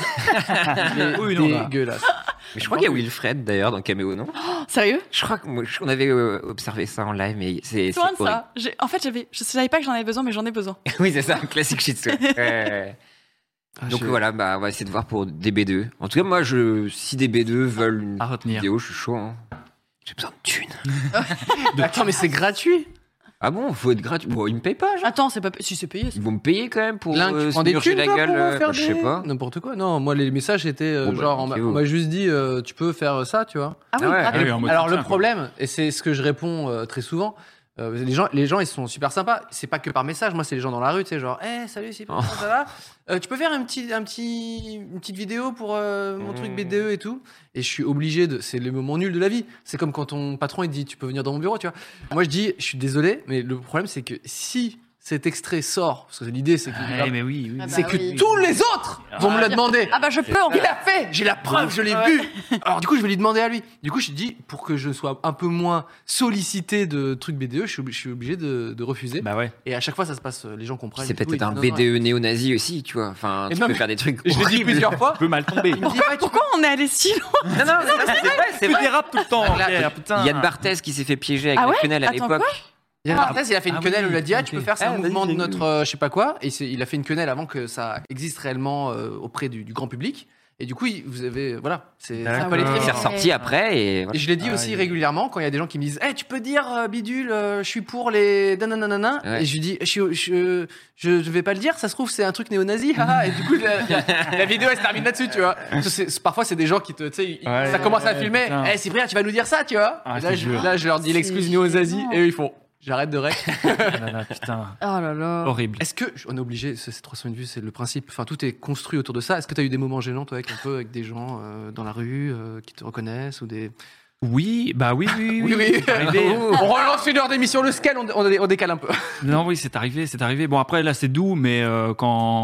Il est Oui, non, là. dégueulasse. Mais je crois qu'il y a Wilfred d'ailleurs dans Cameo, non? Sérieux? Je crois qu'on avait euh, observé ça en live, mais c'est. C'est loin de c'est horrible. ça. J'ai- En fait, j'avais, je savais pas que j'en avais besoin, mais j'en ai besoin. Oui, c'est ça, classique shit. Ouais, ouais, ouais. Ah, Donc je- voilà, bah, on va essayer de voir pour des B deux. En tout cas, moi, je, si des B deux veulent une À retenir. vidéo, je suis chaud. Hein. J'ai besoin de thunes. Attends, mais c'est gratuit. Ah bon, faut être gratuit. Bon, ils me payent pas, genre. Attends, c'est pas, si c'est payé. c'est- Ils vont me payer quand même pour Link, euh, tu se prends des murger thunes la toi, gueule. pour euh, faire je sais des- pas. N'importe quoi. Non, moi les messages étaient euh, Bon, bah, genre on ok, m'a- oh. on m'a juste dit euh, tu peux faire ça, tu vois. Ah oui, Ah ouais. gratuit. Ah oui, en mode Alors le soutien, quoi. problème, et c'est ce que je réponds euh, très souvent, euh, les gens, les gens ils sont super sympas. C'est pas que par message. Moi c'est les gens dans la rue, tu sais genre, hey, salut, c'est Oh. ça va. Euh, tu peux faire un petit, un petit, une petite vidéo pour euh, mon truc B D E et tout. Et je suis obligé de. C'est le moment nul de la vie. C'est comme quand ton patron il dit tu peux venir dans mon bureau, tu vois. Moi je dis je suis désolé, mais le problème c'est que si cet extrait sort, parce que l'idée c'est que Ouais, mais oui, oui. Ah bah c'est que oui. tous les autres vont me le demander. Ah bah je peux en Il fait. l'a fait, j'ai la preuve, je l'ai vu. Alors du coup, je vais lui demander à lui. Du coup, je dis pour que je sois un peu moins sollicité de trucs B D E, je suis obligé, je suis obligé de, de refuser. Bah ouais. Et à chaque fois, ça se passe, les gens comprennent. C'est et tout, peut-être ils un disent, B non, D E néo-nazi aussi, tu vois. Enfin, Et tu non, peux mais- faire des trucs. non. Je l'ai dit horribles. plusieurs fois. Tu peux mal tomber. Il me dit, ouais, tu Pourquoi on est allé si loin? Non, non, mais ça, c'est vrai, c'est Tu vrai. dérapes tout le temps. Pierre, putain. Yann Barthès qui s'est fait piéger avec Ah la ouais quenelle à Attends, l'époque. quoi Yann Barthès, il a fait une Ah quenelle, oui, on lui a dit, ah, tu ok. peux faire ce Ah, mouvement vas-y, de j'ai notre, euh, je sais pas quoi. Et c'est- il a fait une quenelle avant que ça existe réellement euh, auprès du, du grand public. Et du coup, il- vous avez, voilà, c'est, ça peut aller très C'est vite. ressorti après et. Et je l'ai dit Ah, aussi oui. régulièrement quand il y a des gens qui me disent hey, tu peux dire euh, bidule euh, je suis pour les nananana Ouais. et je lui dis je, suis- je, je, je vais pas le dire ça se trouve c'est un truc néo-nazi haha. Et du coup la, la- la vidéo elle se termine là-dessus tu vois. Parce que c'est- parfois c'est des gens qui te tu sais ils- Ouais, ça commence à ouais, filmer putain. hey Cyprien tu vas nous dire ça tu vois. Ah, Et là, je je, te jure. là je leur dis l'excuse C'est néo-nazi gênant. et eux ils font j'arrête de rec. Ah là là, putain. Oh là là. Horrible. Est-ce que on est obligé c'est c'est trois cents vues c'est le principe enfin tout est construit autour de ça. Est-ce que tu as eu des moments gênants toi avec un peu avec des gens euh, dans la rue euh, qui te reconnaissent ou des Oui, bah oui, oui, oui oui, C'est arrivé. on relance une heure d'émission le scale on, on, on décale un peu. Non, oui, c'est arrivé, c'est arrivé. Bon, après, là, c'est doux, mais euh, quand,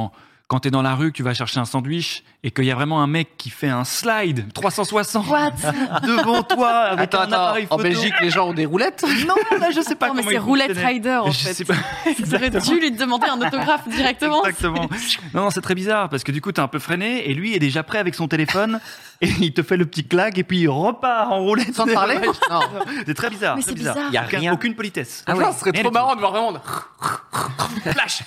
quand t'es dans la rue, que tu vas chercher un sandwich et qu'il y a vraiment un mec qui fait un slide trois cent soixante What devant toi avec Attends, un attends, appareil en photo. Belgique, les gens ont des roulettes? Non, là, je sais pas Non, comment mais c'est ils Roulette fonctionnaient. Rider, en Je fait. sais pas. Vous auriez dû lui demander un autographe directement. Exactement. Non, non, c'est très bizarre parce que du coup, t'es un peu freiné et lui est déjà prêt avec son téléphone et il te fait le petit claque et puis il repart en roulette. Sans te parler? Non. C'est très bizarre. Mais très c'est bizarre. Il y a Aucun- rien. Aucune politesse. Ah ouais. Ça serait Rien trop du tout. marrant de voir vraiment. Flash.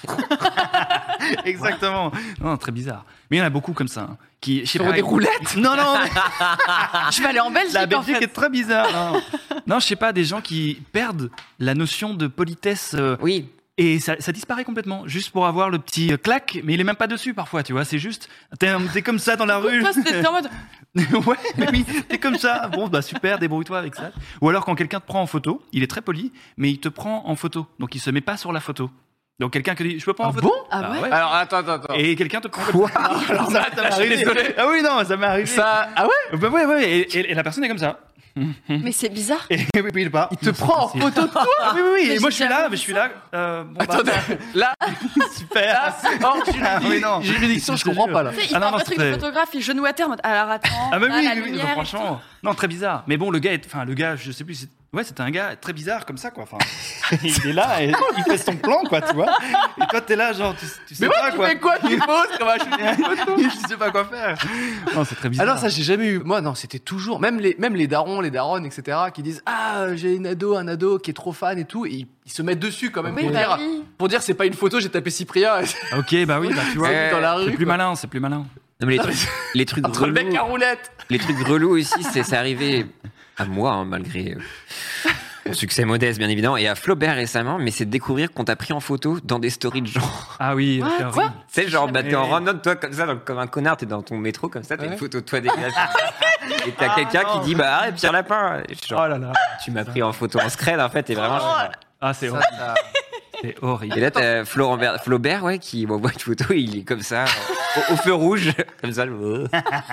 Exactement. Non, très bizarre. Mais il y en a beaucoup comme ça. hein, Qui, je sais Sur pas, des roulettes? Non, non. mais Je vais aller en Belgique, La en Belgique fait. est très bizarre. Non. non, je sais pas, des gens qui perdent la notion de politesse. euh, Oui. Et ça, ça disparaît complètement, juste pour avoir le petit euh, claque, mais il est même pas dessus parfois, tu vois, c'est juste, t'es, t'es comme ça dans la rue. Toi, c'était en mode. Ouais, mais oui, t'es comme ça. Bon, bah super, débrouille-toi avec ça. Ou alors quand quelqu'un te prend en photo, il est très poli, mais il te prend en photo, donc il se met pas sur la photo. Donc quelqu'un qui dit, je peux prendre en photo. bon Ah Bah ouais Alors, attends, attends, attends. Et quelqu'un te prend. Quoi Alors ça, ça m'est arrivé. désolé. Ah oui, non, ça m'est arrivé. Ça, ah ouais? Bah ouais, ouais. Et, et- et la personne est comme ça. Mais c'est bizarre. Et oui, oui, il part. Il te prend en photo de toi? Ah oui, oui, oui. Mais Et moi, j'ai je suis là, jamais mais je vu suis ça. là. Euh, bon, bah, Attendez, là, super. non, Ah oui, non. juridiction, je te comprends jure. pas là. Tu sais, il Ah fait non, un non, vrai truc c'est de très- photographe, il genou à terre, en mode, alors attends. Ah bah là, oui, la oui, oui, lumière et franchement. Non, très bizarre. Mais bon, le gars, est, enfin, le gars, je sais plus. c'est- Ouais, c'était un gars très bizarre comme ça, quoi. Enfin, il est là et il fait son plan, quoi, tu vois. Et toi, t'es là, genre, tu, tu sais Mais pas ouais, tu quoi. fais quoi? Tu poses? Comment je fais une photo? Je sais pas quoi faire. Non, c'est très bizarre. Alors ça j'ai jamais eu. Moi non, c'était toujours même les même les darons, les daronnes, et cetera qui disent ah j'ai une ado, un ado qui est trop fan et tout et ils, ils se mettent dessus quand même Oui, pour, bah dire, oui. pour dire c'est pas une photo, j'ai tapé Cyprien. et- Ok, bah oui, bah tu vois. Ouais, dans la C'est rue. plus quoi. malin, c'est plus malin. Non, mais les trucs, les trucs Entre le relous, mec à roulette. les trucs relous aussi, c'est, c'est arrivé à moi, hein, malgré euh, mon succès modeste, bien évidemment, et à Flaubert récemment, mais c'est de découvrir qu'on t'a pris en photo dans des stories de gens. Ah oui, What c'est Quoi horrible. Tu sais, genre, bah, t'es en Ouais. random, toi, comme ça, donc, comme un connard, t'es dans ton métro, comme ça, t'as Ouais. une photo de toi dégueulasse. Et t'as Ah, quelqu'un non. qui dit, bah, arrête, Pierre Lapin. Et je suis genre, Oh là là. tu m'as pris en photo en scred, en fait, et vraiment, je- Ah, c'est Ça, horrible. ça- C'est horrible. Et là, t'as Florent Ber- Flaubert, ouais, qui m'envoie une photo, il est comme ça, au, au feu rouge, comme ça, le...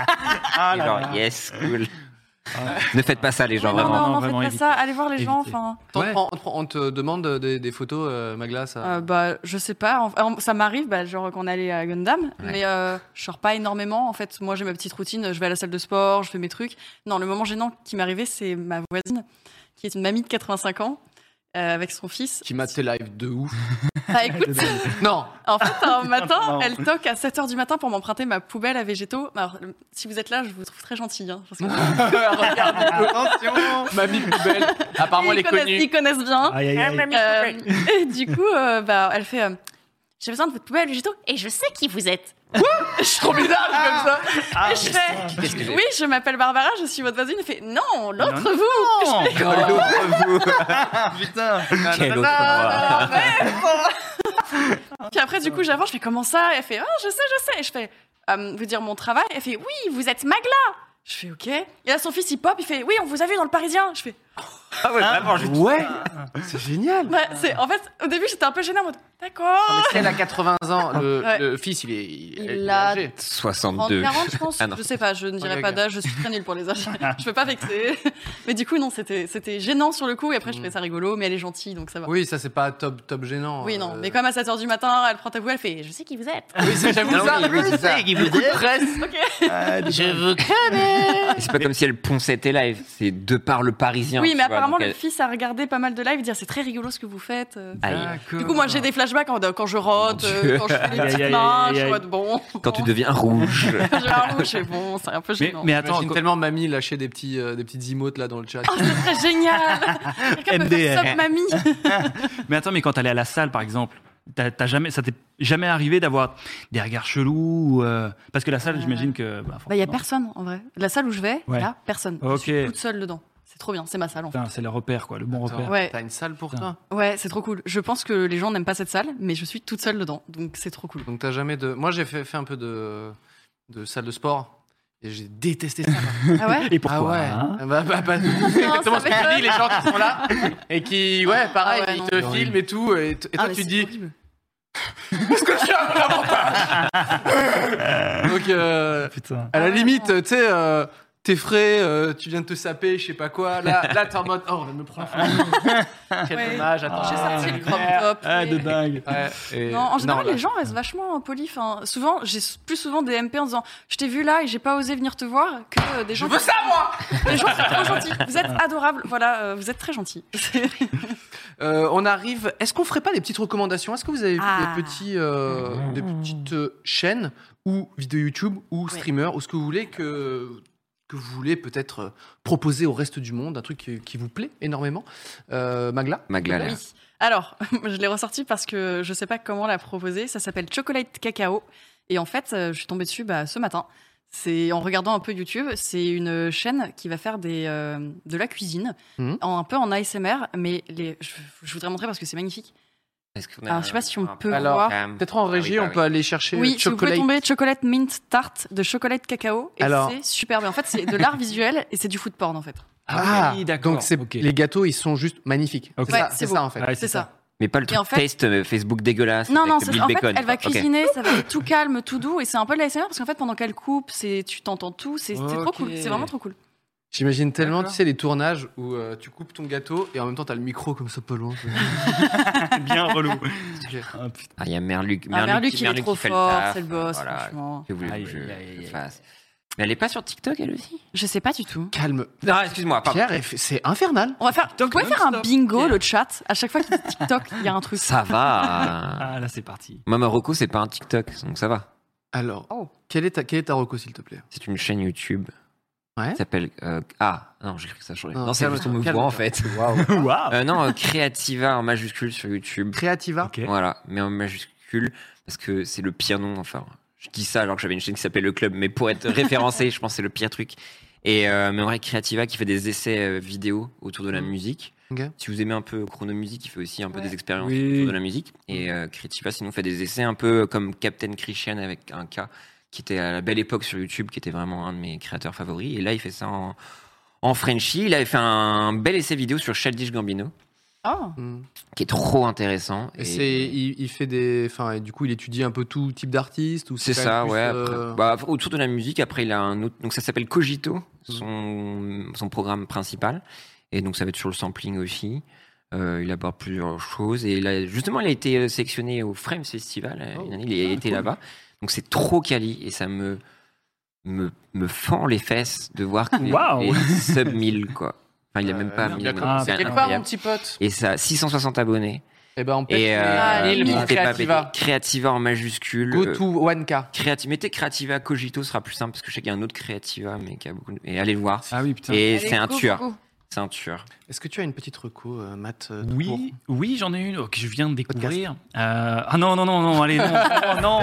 Ah Et là genre, là. yes, cool. Ne faites pas ça, les gens, Ouais, non, vraiment. non, non, non, vraiment faites pas éviter. ça. Allez voir les gens. Éviter. Enfin, T'en Ouais. prends- on te prend- on te demande des, des photos, euh, Magla, ça. euh, bah, je sais pas. En- en- ça m'arrive, bah, genre qu'on allait à Gundam, mais euh, je sors pas énormément. En fait, moi, j'ai ma petite routine. Je vais à la salle de sport, je fais mes trucs. Non, le moment gênant qui m'est arrivé, c'est ma voisine, qui est une mamie de quatre-vingt-cinq ans, euh, avec son fils. Qui mate tes lives de ouf. Ah, écoute, Non. en fait, un matin, Non. elle toque à sept heures du matin pour m'emprunter ma poubelle à végétaux. Alors, le- si vous êtes là, je vous trouve très gentille. Hein, parce que- Attention. Mamie poubelle. Apparemment elle ils, est connaissent, connue. ils connaissent bien. Aïe, aïe, aïe. Euh, et du coup, euh, bah, elle fait euh, j'ai besoin de votre poubelle à végétaux et je sais qui vous êtes. Je suis trop bizarre comme ça. Ah, Et je fais Qu'est-ce que j'ai oui, je m'appelle Barbara, je suis votre voisine. Elle fait non, l'autre Non, vous. non. Quel autre vous Putain. Quel autre moi Puis après, du coup, j'avance, je fais comment ça? Elle fait ah, je sais, je sais. Et je fais euh, vous dire mon travail? Elle fait oui, vous êtes Magla. Je fais ok. Et là, son fils il pop, il fait oui, on vous a vu dans le Parisien. Je fais Ah ouais, vraiment, je Ouais. C'est génial. ouais, c'est en fait au début j'étais un peu gênée en mode d'accord. Si elle a quatre-vingts ans, le, Ouais. le fils il est, il, Il il est a- âgé. soixante-deux. trente, quarante, je pense. Ah non. Je sais pas, je ne dirais Ok, pas ok. d'âge, je suis très nulle pour les âges. Je peux pas vexer. Mais du coup, non, c'était, c'était gênant sur le coup. Et après, je trouvais ça rigolo, mais elle est gentille, donc ça va. Oui, ça c'est pas top top gênant. Oui, non. euh. Mais comme à sept heures du matin, elle prend ta voix, elle fait je sais qui vous êtes. Oui, c'est j'avoue Non, ça. oui, oui, c'est ça. Beaucoup de presse. Ok. Je vous connais. Et c'est pas comme si elle ponçait tes lives, c'est de par le Parisien. Oui, mais tu vois, apparemment, donc le elle- fils a regardé pas mal de lives, dire c'est très rigolo ce que vous faites. euh. Aïe. Du coup, moi, j'ai des flashbacks quand, quand je rote, Mon euh, Dieu. quand je fais des Aïe, petites aïe, mains, aïe, je aïe. suis en mode bon. Quand tu deviens rouge. Je vais à rouge, c'est bon, c'est un peu Mais, gênant. mais attends, J'imagine co- tellement mamie lâcher des petits euh, des petites emotes là dans le chat. Oh, c'est très génial. Quelqu'un peut faire M D R. ça, mamie. mais attends, mais quand t'allais à la salle, par exemple, t'as, t'as jamais, ça t'est jamais arrivé d'avoir des regards chelous ou, euh, parce que la salle, j'imagine que. Bah, Bah, il y a forcément, personne en vrai. La salle où je vais, Ouais. là, personne. Ok. Je suis toute seule dedans. C'est trop bien, c'est ma salle en fait. putain, c'est le repère, quoi, le bon repère. Ouais. T'as une salle pour Putain. toi. Ouais, c'est trop cool. Je pense que les gens n'aiment pas cette salle, mais je suis toute seule dedans, donc c'est trop cool. Donc t'as jamais de. Moi j'ai fait, fait un peu de de salle de sport et j'ai détesté ça. Ah ouais? Et pourquoi ah ouais. hein bah, bah, bah, exactement ce que ça tu dis, les gens qui sont là et qui ouais pareil Ah ouais, ils non. te C'est filment et tout et, t- et toi Ah, mais tu te c'est dis horrible. est-ce que j'ai un avantage. Donc euh, Putain. à la Ah ouais, limite non. tu sais euh, t'es frais, euh, tu viens de te saper, je sais pas quoi. Là, là t'es en mode, oh, on me prend Quel Ouais. dommage, attends. J'ai sorti le crop top. Ah, mais- de dingue. Ouais, et- Non, en général, non, là, les gens restent vachement polis. Enfin, souvent, j'ai plus souvent des M P en disant je t'ai vu là et j'ai pas osé venir te voir que euh, des gens. Je veux ça, moi. Les gens sont trop gentils. Vous êtes adorables. Voilà, euh, vous êtes très gentils. Euh, on arrive. Est-ce qu'on ferait pas des petites recommandations? Est-ce que vous avez Ah. des petits, euh, des petites euh, chaînes ou vidéos YouTube ou streamers ou ce que vous voulez que que vous voulez peut-être euh, proposer au reste du monde, un truc qui, qui vous plaît énormément. Euh, Magla. Magla, là. Oui. Alors, je l'ai ressorti parce que je sais pas comment la proposer. Ça s'appelle Chocolate Cacao. Et en fait, euh, je suis tombée dessus bah, ce matin. C'est en regardant un peu YouTube. C'est une chaîne qui va faire des, euh, de la cuisine, Mhm. en, un peu en A S M R. Mais les, je, je voudrais montrer parce que c'est magnifique. Est-ce qu'on a Alors, je sais pas si on un- peut un- Alors, voir. Ah, peut-être en régie, oui, bah on oui. peut aller chercher Oui, si vous pouvez chocolat. tomber Chocolate Mint Tarte de chocolate cacao. Et Alors- c'est superbe. Et en fait, c'est de l'art visuel et c'est du food porn en fait. Ah, oui, d'accord. donc c'est Ok. les gâteaux, ils sont juste magnifiques. Ok. C'est Ouais, ça, c'est c'est beau. ça en fait. Ouais, C'est ça. Mais pas le Et truc en fait- taste euh, Facebook dégueulasse. Non, avec non, le c'est- Bill en fait, Bacon, elle va quoi. Ok. cuisiner, ça va être tout calme, tout doux, et c'est un peu de l'A S M R parce qu'en fait, pendant qu'elle coupe, c'est, tu t'entends tout, c'est, c'est trop Ok. cool, c'est vraiment trop cool. J'imagine tellement, D'accord. tu sais, les tournages où euh, tu coupes ton gâteau et en même temps t'as le micro comme ça pas loin. Bien relou. Ok. Ah, putain. Ah, il y a Merluc. Ah, Merluc, qui- il est trop qui fait fort, taf. c'est le boss, Voilà. franchement. Que voulez-vous Aïe, que je, aïe, aïe, je aïe. fasse? Mais elle est pas sur TikTok, elle aussi? Je sais pas du tout. Calme. Ah, excuse-moi, pardon. Pierre, c'est infernal. On va faire, vous pouvez faire un non-stop. bingo, Yeah. le chat. À chaque fois qu'il dit TikTok, il y a un truc. Ça va. Ah, là, c'est parti. Moi, Marocco, c'est pas un TikTok, donc ça va. Alors, Oh. quelle est ta, quelle est ta reco, s'il te plaît? C'est une chaîne YouTube Ouais. qui s'appelle. euh, Ah, non, j'ai cru que ça changeait. Non, Non, c'est calme-toi, juste on me calme-toi. voit en fait. Waouh. Waouh. Euh, non, euh, Creativa en majuscule sur YouTube. Creativa. Ok. Voilà, mais en majuscule parce que c'est le pire nom. Enfin, je dis ça alors que j'avais une chaîne qui s'appelait Le Club, mais pour être référencé, je pense que c'est le pire truc. Et euh, mais en vrai, Creativa qui fait des essais euh, vidéo autour de la musique. Ok. Si vous aimez un peu Chronomusique, il fait aussi un peu Ouais. des expériences Oui. autour de la musique. Et euh, Creativa, sinon, fait des essais un peu comme Captain Christian avec un K, qui était à la belle époque sur YouTube, qui était vraiment un de mes créateurs favoris. Et là, il fait ça en, en Frenchie. Il avait fait un bel essai vidéo sur Childish Gambino, Oh. Hmm. qui est trop intéressant. Et c'est, il, il fait des, enfin, et du coup, il étudie un peu tout type d'artiste ou C'est quand ça, même plus, ouais. euh, Après, bah, autour de la musique, après, il a un autre. Donc, ça s'appelle Cogito, son, son programme principal. Et donc, ça va être sur le sampling aussi. Euh, il aborde plusieurs choses. Et là, justement, il a été euh, sélectionné au Frames Festival. euh, Oh. Une année, il a Ah, été cool. là-bas. Donc, c'est trop quali. Et ça me, me, me fend les fesses de voir qu'il Waouh. est sub mille, quoi. Enfin, il a Euh, même pas merde, mille d'accord. abonnés. Ah, C'est C'est quelque part, incroyable. mon petit pote. Et ça a six cent soixante abonnés. Et ben, on pète Et euh, Ah, les mille n'hésitez pas à Creativa. péter. Creativa en majuscule. Go euh, to one K. Créativa, mettez Creativa Cogito, ce sera plus simple parce que je sais qu'il y a un autre Creativa, mais qui a beaucoup de... Et allez le voir. Ah oui, putain. Et Allez, c'est un go, tueur. go, go. C'est un tueur. Est-ce que tu as une petite reco, euh, Matt euh, tout Oui, court oui, j'en ai une oh, que je viens de découvrir. Euh, ah non, non, non, non, allez, non, oh, non.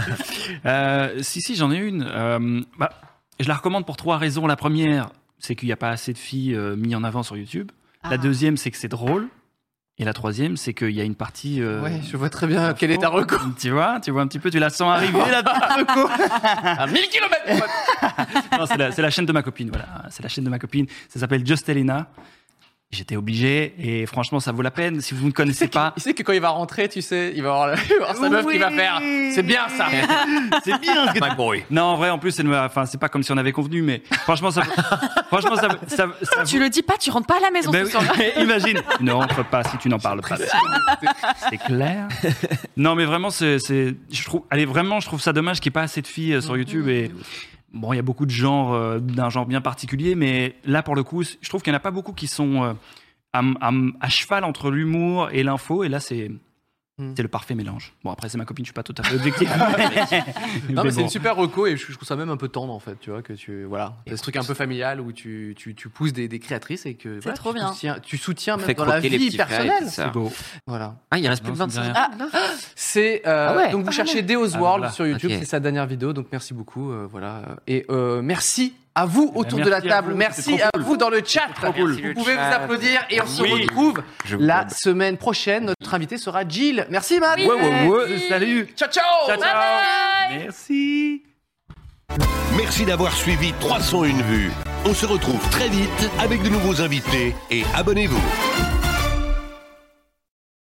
Euh, si, si, j'en ai une. Euh, bah, je la recommande pour trois raisons. La première, c'est qu'il n'y a pas assez de filles euh, mises en avant sur YouTube. Ah. La deuxième, c'est que c'est drôle. Et la troisième, c'est qu'il y a une partie. euh, Ouais, je vois très bien quelle est ta reco. Tu vois, tu vois un petit peu, tu la sens arriver la petite reco. À mille kilomètres. Non, c'est la, c'est la chaîne de ma copine. Voilà, c'est la chaîne de ma copine. Ça s'appelle Just Elena. J'étais obligé et franchement, ça vaut la peine. Si vous ne connaissez pas, Il sait que quand il va rentrer, tu sais, il va avoir, il va avoir sa meuf qui va faire. C'est bien ça. c'est bien ce que tu... Non, en vrai, en plus, elle me... enfin, c'est pas comme si on avait convenu, mais franchement, ça, franchement, ça, ça, ça Tu le dis pas, tu rentres pas à la maison Ben ce oui, soir. imagine. Ne rentre pas si tu n'en parles pas. C'est clair. Non, mais vraiment, c'est, c'est, je trouve, allez, vraiment, je trouve ça dommage qu'il n'y ait pas assez de filles euh, sur YouTube et. Bon, il y a beaucoup de genres, euh, d'un genre bien particulier, mais là, pour le coup, je trouve qu'il n'y en a pas beaucoup qui sont euh, à, à, à cheval entre l'humour et l'info, et là, c'est, Mm. c'est le parfait mélange. Bon, après, c'est ma copine, je suis pas tout à fait objectif. Non, mais c'est bon. une super reco et je, je trouve ça même un peu tendre en fait, tu vois, que tu, voilà, c'est ce truc un peu familial où tu, tu, tu pousses des, des créatrices et que voilà, trop tu bien. Soutiens, tu soutiens même Fait dans la croquer les vie petits frères et personnelle. tout ça. C'est beau. Voilà. Ah, il reste plus Non, de ça me dit vingt-cinq. rien. C'est euh, Ah ouais. donc vous cherchez Deos Ah, World voilà. sur YouTube, Ok. c'est sa dernière vidéo, donc merci beaucoup, euh, voilà. Et euh, merci à vous autour merci de la à table, vous, merci c'était trop à cool. vous dans le chat. trop cool. Vous Merci pouvez le vous chat. applaudir et on se Oui. retrouve Je vous la gobe. semaine prochaine. Notre invité sera Jill. Merci Matt. Oui. Ouais, ouais, ouais. Salut. Ciao ciao. Ciao, ciao. Merci. Merci d'avoir suivi trois cent un vues. On se retrouve très vite avec de nouveaux invités et abonnez-vous.